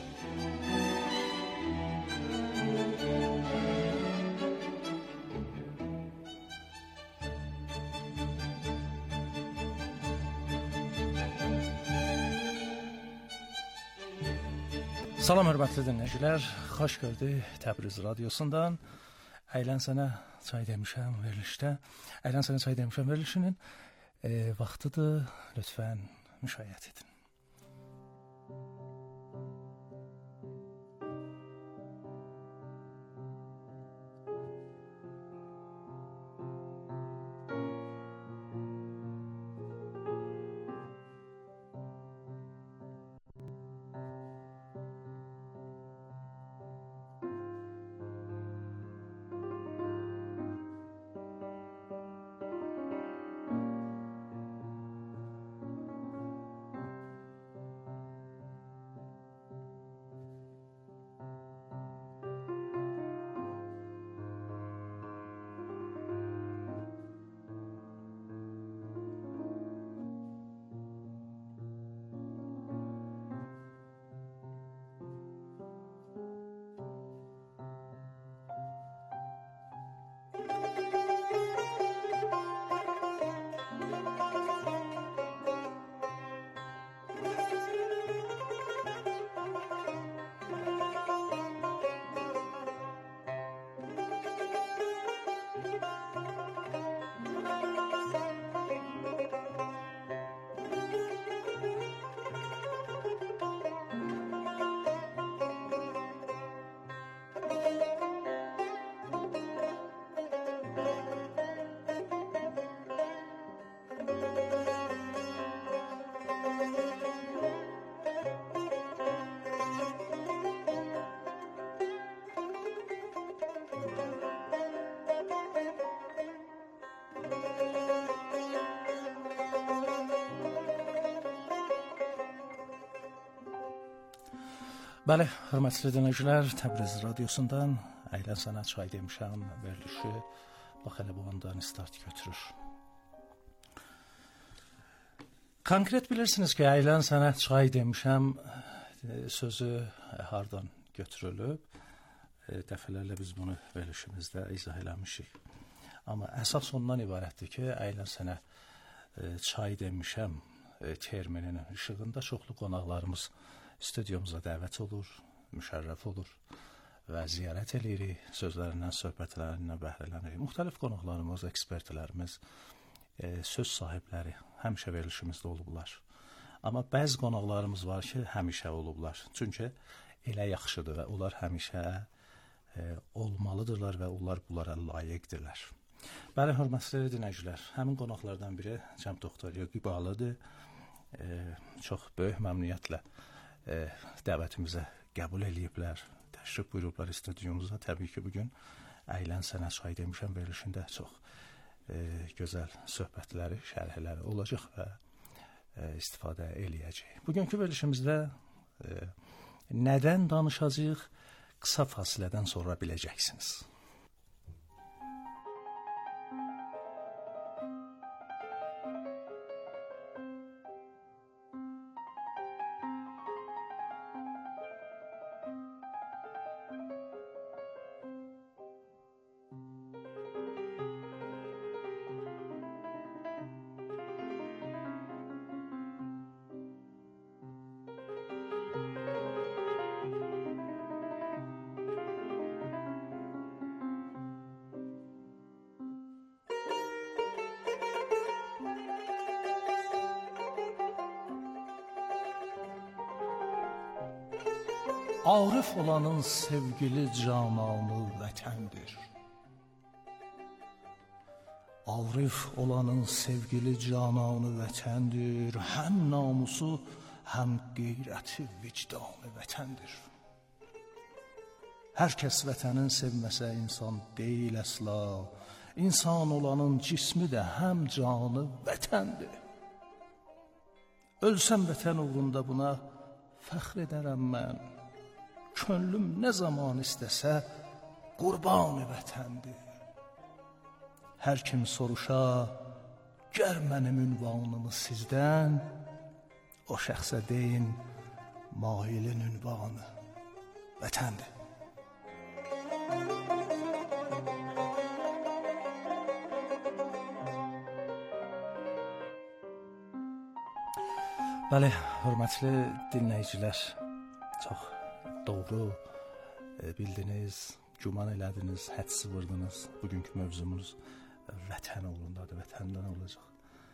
Salam hörmətli dinləyicilər, xoş gördük Təbriz radiosundan. Əylən sənə çay demişəm verilişdə. Əylən sənə çay demişəm verilişinin e, vaxtıdır. Lütfən müşahidə edin. Bəli, hörmətli dinləyicilər, Təbriz radiosundan Əylən sənə çay demişəm verilişi bax elə bu andan start götürür. Konkret bilirsiniz ki, Əylən sənə çay demişəm sözü hardan götürülüb. Dəfələrlə biz bunu verilişimizdə izah eləmişik. Amma əsas ondan ibarətdir ki, Əylən sənə çay demişəm termininin işığında çoxlu qonaqlarımız studiyumuza dəvət olur, müşərrəf olur və ziyarət edirik, sözlərindən, söhbətlərindən bəhrələnirik. Müxtəlif qonaqlarımız, ekspertlərimiz, e, söz sahibləri həmişə verilişimizdə olublar. Amma bəzi qonaqlarımız var ki, həmişə olublar. Çünki elə yaxşıdır və onlar həmişə e, olmalıdırlar və onlar bunlara layiqdirlər. Bəli, hörmətli dinləyicilər, həmin qonaqlardan biri cənab doktor Yoqibalıdır. E, çox böyük məmnuniyyətlə E, dəvətimizə qəbul eləyiblər, təşrif buyurublar studiyumuza. Təbii ki, bugün Əylən sənə çay demişəm verilişində çox e, gözəl söhbətləri, şərhləri olacaq və e, istifadə eləyəcək. Bugünkü verilişimizdə e, nədən danışacağıq, qısa fasilədən sonra biləcəksiniz. Arif olanın sevgili cananı vətəndir. Arif olanın sevgili cananı vətəndir. Həm namusu, həm qeyrəti, vicdanı vətəndir. Hər kəs vətənin sevməsə insan deyil əsla. İnsan olanın cismi də həm canı vətəndir. Ölsəm vətən uğrunda buna fəxr edərəm mən. Könlüm nə zaman istəsə qurbanı vətəndir. Hər kim soruşa, gər mənim ünvanımı sizdən, o şəxsə deyin, mailin ünvanı vətəndir. Bəli, hörmətli dinləyicilər, çox doğru e, bildiniz, güman elədiniz, hədsi vurdunuz. Bugünkü mövzumuz vətən uğrundadır, vətəndən olacaq.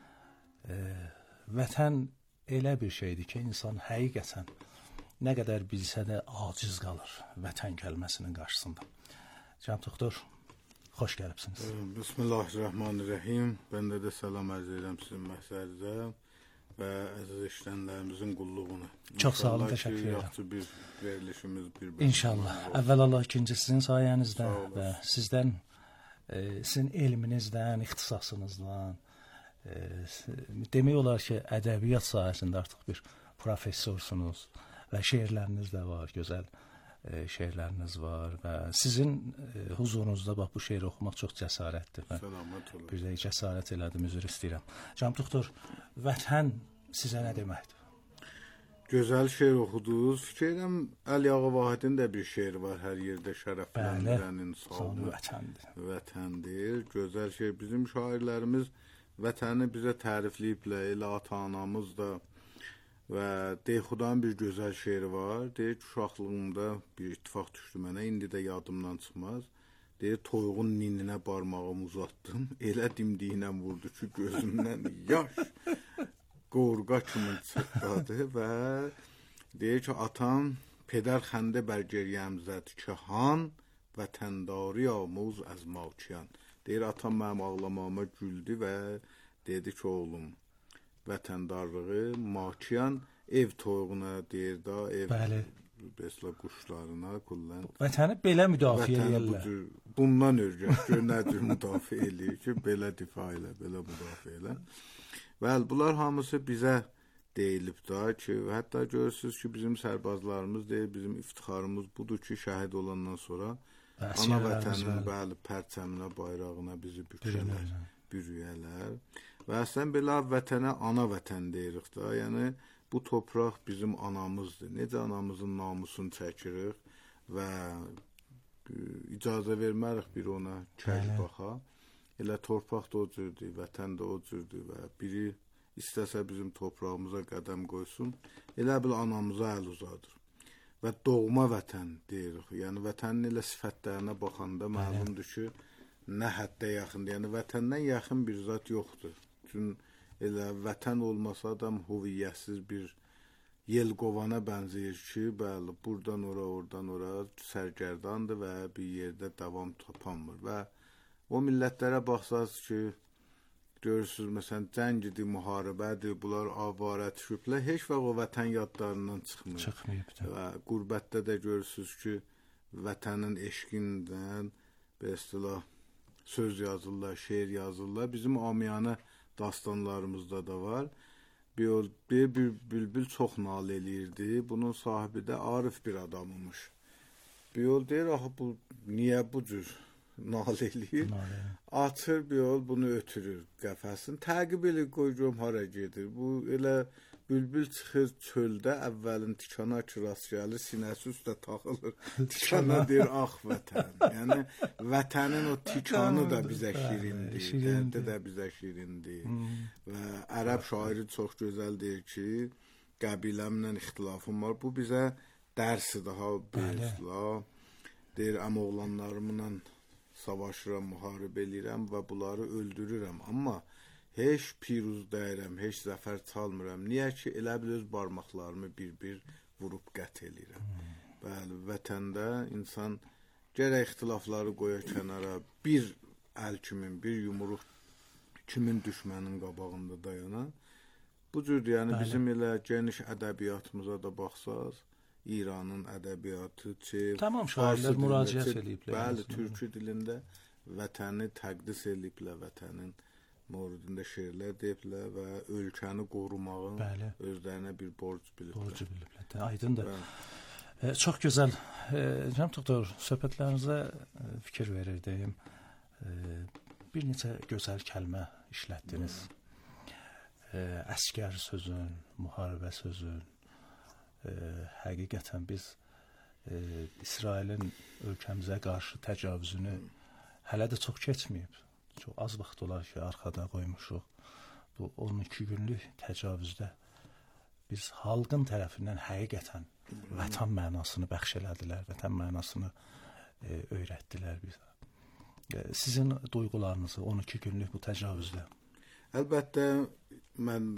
E, vətən elə bir şeydir ki, insan həqiqətən nə qədər bilsə də aciz qalır vətən kəlməsinin qarşısında. Cənab doktor, xoş gəlibsiniz. Bismillahirrahmanirrahim. Ben de de salam arz edirəm sizin məhsərinizə və əziz işlənlərimizin qulluğuna. Çox sağ olun, təşəkkür edirəm. Yaxşı bir verilişimiz bir İnşallah. Əvvəlallah ikinci sizin sayənizdə və sizdən, e, sizin elminizdən, ixtisasınızdan, e, demək olar ki, ədəbiyyat sahəsində artıq bir professorsunuz və şeirləriniz də var, gözəl e, şeirləriniz var və sizin e, huzurunuzda bax bu şeiri oxumaq çox cəsarətdir. Səlamət olun. Bir də cəsarət elədim, üzr istəyirəm. Cənab doktor, vətən sizə nə deməkdir? Gözəl şeir oxudunuz. Fikirəm Əliağa Vahidin də bir şeiri var. Hər yerdə şərəfləndirən insanı vətəndir. Vətəndir. Gözəl şeir. Bizim şairlərimiz vətəni bizə tərifləyiblər. Elə ata-anamız da və Deyxudanın bir gözəl şeiri var. Deyir ki, uşaqlığımda bir ittifaq düşdü mənə. İndi də yadımdan çıxmaz. Deyir, toyuğun nininə barmağımı uzatdım. Elə dimdiyinə vurdu ki, gözümdən yaş qorqa kimi çıxdadı və deyir ki, atam pedər xəndə bərgəryəm zəd ki, han vətəndari amuz az mavkiyan. Deyir, atam mənim ağlamağıma güldü və dedi ki, oğlum, vətəndarlığı makiyan ev toyuğuna deyir da, ev Bəli. Beslə quşlarına kullan. Vətəni belə müdafiə edirlər. Bundan örgək, gör nə cür müdafiə eləyir ki, belə difa elə, belə müdafiə elə. Bəli, bunlar hamısı bizə deyilib da ki, hətta görürsünüz ki, bizim sərbazlarımız deyir, bizim iftixarımız budur ki, şəhid olandan sonra ana vətənin bəli pərçəminə, bayrağına bizi bükürlər, bürüyərlər. Və əslən belə vətənə ana vətən deyirik da, yəni bu torpaq bizim anamızdır. Necə anamızın namusunu çəkirik və icazə vermərik bir ona kəş baxa. Elə torpaq da o cürdür, vətən də o cürdür və biri istəsə bizim torpağımıza qədəm qoysun, elə bil anamıza əl uzadır. Və doğma vətən deyirik. Yəni vətənin elə sifətlərinə baxanda məlumdur ki, nə həddə yaxındır. Yəni vətəndən yaxın bir zat yoxdur. Çünki elə vətən olmasa adam huviyyətsiz bir yelqovana bənzəyir ki, bəli, buradan ora, oradan ora sərgərdandır və bir yerdə davam tapanmır. Və o millətlərə baxsaz ki, görürsünüz, məsələn, cəngidir, müharibədir, bunlar avarə düşüblər, heç vaxt o vətən yadlarından çıxmır. Çıxmayıbdır. Və qürbətdə də görürsünüz ki, vətənin eşqindən, bir istilah, söz yazırlar, şeir yazırlar. Bizim amiyanə dastanlarımızda da var. Bir, bir, bir bülbül çox nal eləyirdi. Bunun sahibi də Arif bir adamımış. Bir yol deyir, axı bu niyə bu cür nal eləyir? Açır bir yol bunu ötürür qəfəsin. Təqib elə qoyurum hara gedir. Bu elə bülbül çıxır çöldə, əvvəlin tikana ki rast gəlir, sinəsi üstə taxılır. Tikana deyir, ax vətən. Yəni vətənin o tikanı da bizə şirindir. Dərdi də bizə şirindir. Hmm. Və ərəb şairi çox gözəl deyir ki, qəbiləmlə ixtilafım var. Bu bizə dərsi daha bir deyir, əmoğlanlarımla savaşıram, müharibə eləyirəm və bunları öldürürəm. Amma heç piruz dəyirəm, heç zəfər çalmıram. Niyə ki, elə bil öz barmaqlarımı bir-bir vurub qət eləyirəm. Hmm. Bəli, vətəndə insan gərək ixtilafları qoya kənara, bir əl kimin, bir yumruq kimin düşmənin qabağında dayana. Bu cür yəni Bəli. Bizim elə geniş ədəbiyyatımıza da baxsaz, İranın ədəbiyyatı, çev, tamam şairlər müraciət ediblər. Bəli, türkü dilində vətəni təqdis ediblər, vətənin mövzusunda şeirlər deyiblər və ölkəni qorumağın Bəli. Özlərinə bir borc biliblər. Borcu biliblər. Aydındır. E, çox gözəl. E, Cənab doktor, söhbətlərinizə e, fikir verirdiyim. E, bir neçə gözəl kəlmə işlətdiniz. E, əskər sözün, müharibə sözün. E, həqiqətən biz e, İsrailin ölkəmizə qarşı təcavüzünü hələ də çox keçməyib. Çox az vaxt olar ki, arxada qoymuşuq. Bu on iki günlük təcavüzdə biz xalqın tərəfindən həqiqətən vətən mənasını bəxş elədilər, vətən mənasını e, öyrətdilər bizə. E, sizin duyğularınızı on iki günlük bu təcavüzdə? Əlbəttə, mən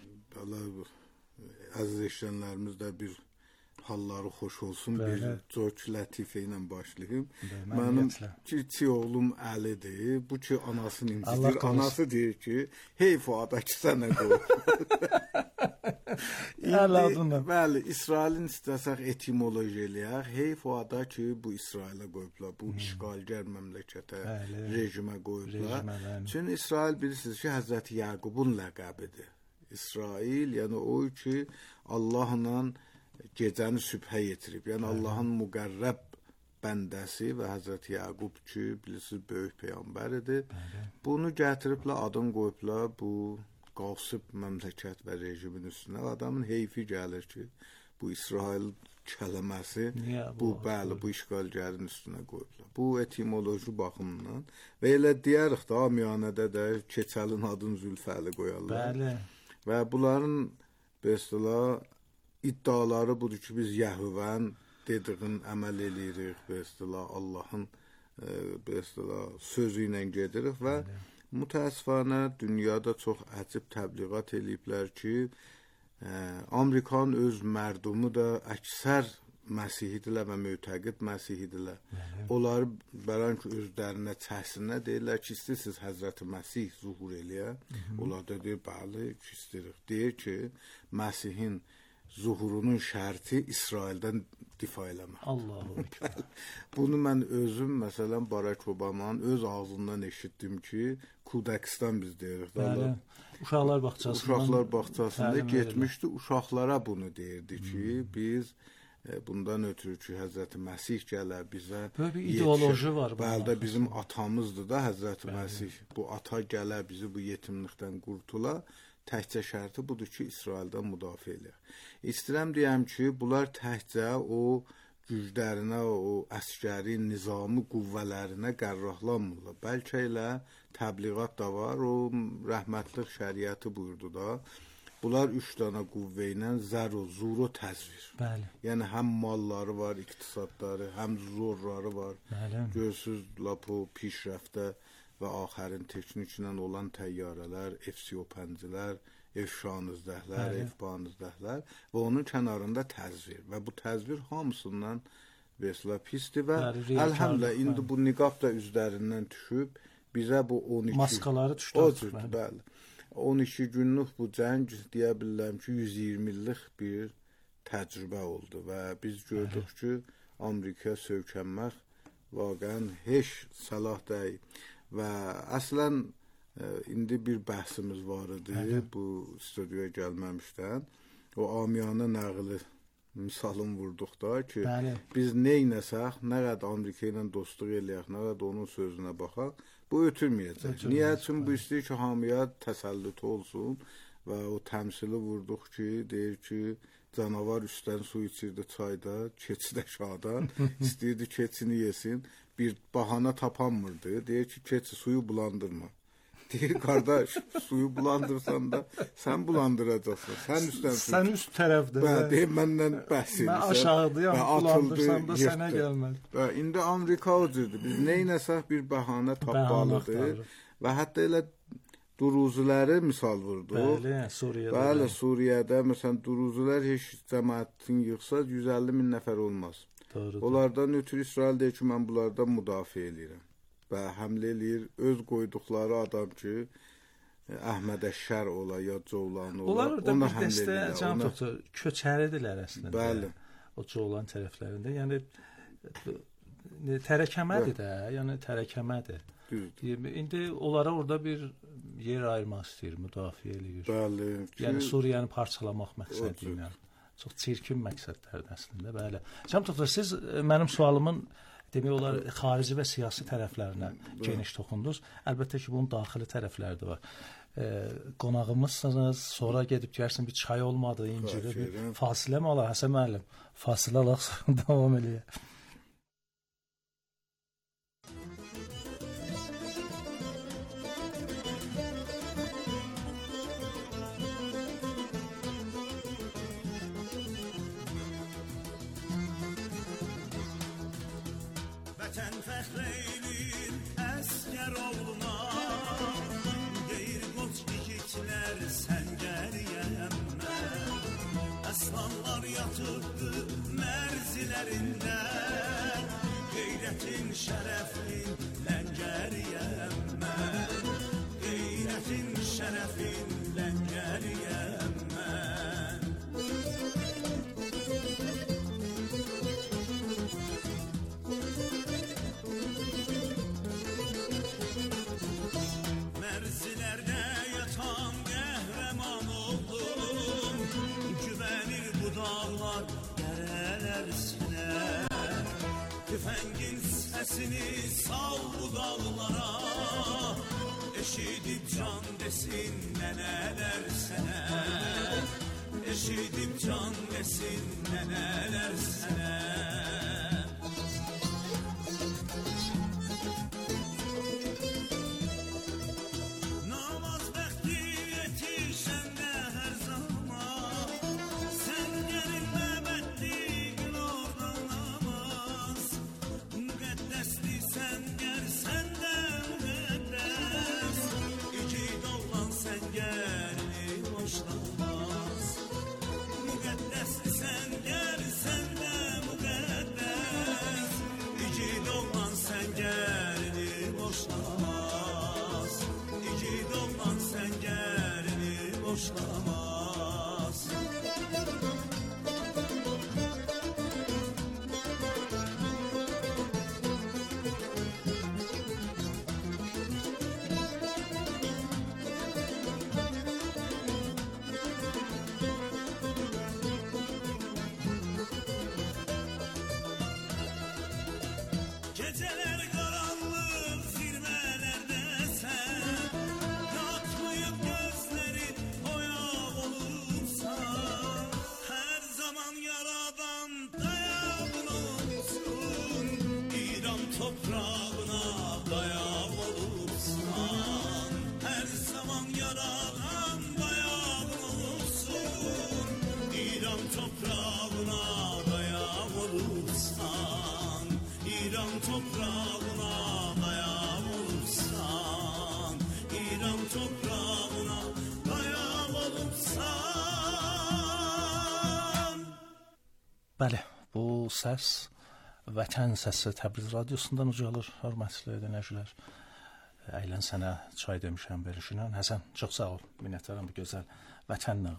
əziz eşlənlərimiz də bir halları xoş olsun. Bəli. Bir George Latifə ilə başlayım. Bəli, mənim kiçik oğlum Əlidir. Bu ki anasını incidir. Anası deyir ki, hey Fuada ki sənə qoy. Bəli, İsrailin istəsək etimoloji eləyək. Hey Fuada ki bu İsrailə qoyublar. Bu hmm. işğalgər məmləkətə, Bəli. Rejimə qoyublar. Çünki İsrail bilirsiniz ki, Həzrəti Yaqubun ləqəbidir. İsrail, yəni o ki Allahla gecəni sübhə yetirib. Yəni Allahın müqərrəb bəndəsi və Həzrəti Yaqub ki, bilirsiniz, böyük peyğəmbəridir. Bunu gətiriblər, adını qoyublar bu qavsıb məmləkət və rejimin üstünə. Adamın heyfi gəlir ki, bu İsrail kələməsi bu, bəli, bu işğalgərin üstünə qoyublar. Bu etimoloji baxımdan və elə deyərik də, amiyanədə də keçəlin adını Zülfəli qoyarlar. Bəli. Və bunların bəstələ iddiaları budur ki, biz Yəhuvən dediğin əməl eləyirik, bəstələ Allahın bəstələ sözü ilə gedirik və mütəəssifanə dünyada çox əcib təbliğat eləyiblər ki, Amerikanın öz mərdumu da əksər Məsihidirlər və mütəqid Məsihidirlər. Onları bələn ki, özlərinə çəhsinə deyirlər ki, istəyirsiniz Həzrəti Məsih zuhur eləyə. Onlar da deyir, bəli, ki, istəyirik. Deyir ki, Məsihin zuhurunun şərti İsraildən difa eləmək. Allahu Ekber. Bunu mən özüm, məsələn, Barack Obama'nın öz ağzından eşitdim ki, Kudəksdən biz deyirik. Bəli, uşaqlar bağçasından. Uşaqlar bağçasında getmişdi, uşaqlara bunu deyirdi ki, biz bundan ötürü ki, Həzrəti Məsih gələr bizə. Böyle bir ideoloji var. Bəli, bizim atamızdır da Həzrəti Məsih. Bu ata gələr bizi bu yetimlikdən qurtula. Təkcə şərti budur ki, İsraildən müdafiə eləyək. İstəyirəm deyəm ki, bunlar təkcə o güclərinə, o əskəri, nizami qüvvələrinə qərrahlanmırlar. Bəlkə elə təbliğat da var, o rəhmətlik şəriəti buyurdu da. Bunlar üç dənə qüvvə ilə zər o, zur o təzvir. Bəli. Yəni, həm malları var, iqtisadları, həm zorları var. Bəli. Görsüz, lapo, pişrəftə və axərin tekniklə olan təyyarələr, F C pəncilər, F şanızdəhlər, F banızdəhlər və onun kənarında təzvir. Və bu təzvir hamısından vesla pisdir və əlhəmdə indi bu niqab da üzlərindən düşüb, bizə bu on iki... Maskaları düşdü. O cürdür, bəli. on iki günlük bu cəng deyə bilərəm ki, yüz iyirmi illik bir təcrübə oldu və biz gördük ki, Amerikaya söykənmək vaqəən heç səlah deyil. Və əslən indi bir bəhsimiz var idi, Bəli. Bu studiyaya gəlməmişdən. O amiyana nəqli misalın vurduq da ki, Bəli. Biz neynəsək, nə qədər Amerika ilə dostluq eləyək, nə qədər onun sözünə baxaq, bu ötürməyəcək. Niyə üçün bu istəyir ki, hamıya təsəllüt olsun və o təmsili vurduq ki, deyir ki, canavar üstdən su içirdi çayda, keçi də şada, istəyirdi keçini yesin, bir bahana tapanmırdı, deyir ki, keçi suyu bulandırma. Deyir, qardaş, suyu bulandırsan da sən bulandıracaqsın. Sən üstdən su. Sən üst tərəfdə. Bə, deyir, məndən bəhs edirsən. Mən aşağıdayam, bulandırsan da sənə gəlməli. Bə, indi Amerika o cürdür. Biz neynəsək bir bəhanə tapmalıdır. Və hətta elə duruzuları misal vurduq. Bəli, Suriyədə. Bəli, Suriyədə, məsələn, duruzular heç cəmaətin yığsa yüz əlli min nəfər olmaz. Doğrudur. Onlardan ötürü İsrail deyir ki, mən bunlardan müdafiə edirəm. Və həmlə eləyir, öz qoyduqları adam ki, Əhməd Əşşər ola, ya Covlan ola, onlar orada ona bir həmlə dəstə eləyirlər. can Ona- tutdu, köçəridirlər əslində. Bəli. O Covlan tərəflərində. Yəni e, tərəkəmədir də, yəni tərəkəmədir. Düzdür. İndi onlara orada bir yer ayırmaq istəyir, müdafiə eləyir. Bəli. Yəni Suriyanı parçalamaq məqsədi ilə. Çox çirkin məqsədlərdir əslində, bəli. Cəm doktor, siz e, mənim sualımın demək olar xarici və siyasi tərəflərinə geniş toxundunuz. Əlbəttə ki, bunun daxili tərəfləri də var. E, qonağımızsınız, sonra gedib gəlsin bir çay olmadı, inciri bir fasilə mi olar? Həsən müəllim, fasilə alaq sonra davam eləyək. Vətən fəxr eylir əsgər oğluna, deyir qoç igidlər səngəriyəm mən. Əslanlar yatıbdı mərzilərində, qeyrətin şərəfin ləngəriyəm mən. Qeyrətin şərəfin ləngəriyəm mən. Mərzilərdə yatan qəhrəman oldum, güvənir bu dağlar dərələr sinə. Tüfəngin səsini sal bu dağlara, eşidib can desin nənələr sənə. Eşidib can desin nənələr sənə. Namaz bəxti yetişəndə hər zaman, səngərin məbədliyin orada namaz. Müqəddəsli səngər səndə müqəddəs, igid olan səngərini boşlamaz. Müqəddəsli səngər səndə müqəddəs, igid olan səngərini boşlamaz. İgid olan səngərini boşlamaz. Gecələr qaranlıq zirvələrdə sən, yatmayıb gözlərin oyaq olursan. Hər zaman yaradan dayağın olsun, İran toprağına dayaq olursan. Hər zaman yaradan dayağın olsun, İran toprağına dayaq olursan. İran toprağına dayaq olursan, İran toprağına dayaq olursan. Bəli, bu səs Vətən səsi Təbriz radiosundan ucalır, hörmətli dinləyicilər. Əylən sənə çay demişəm verilişinə. Həsən, çox sağ ol. Minnətdaram bu gözəl Vətən nəğməsi.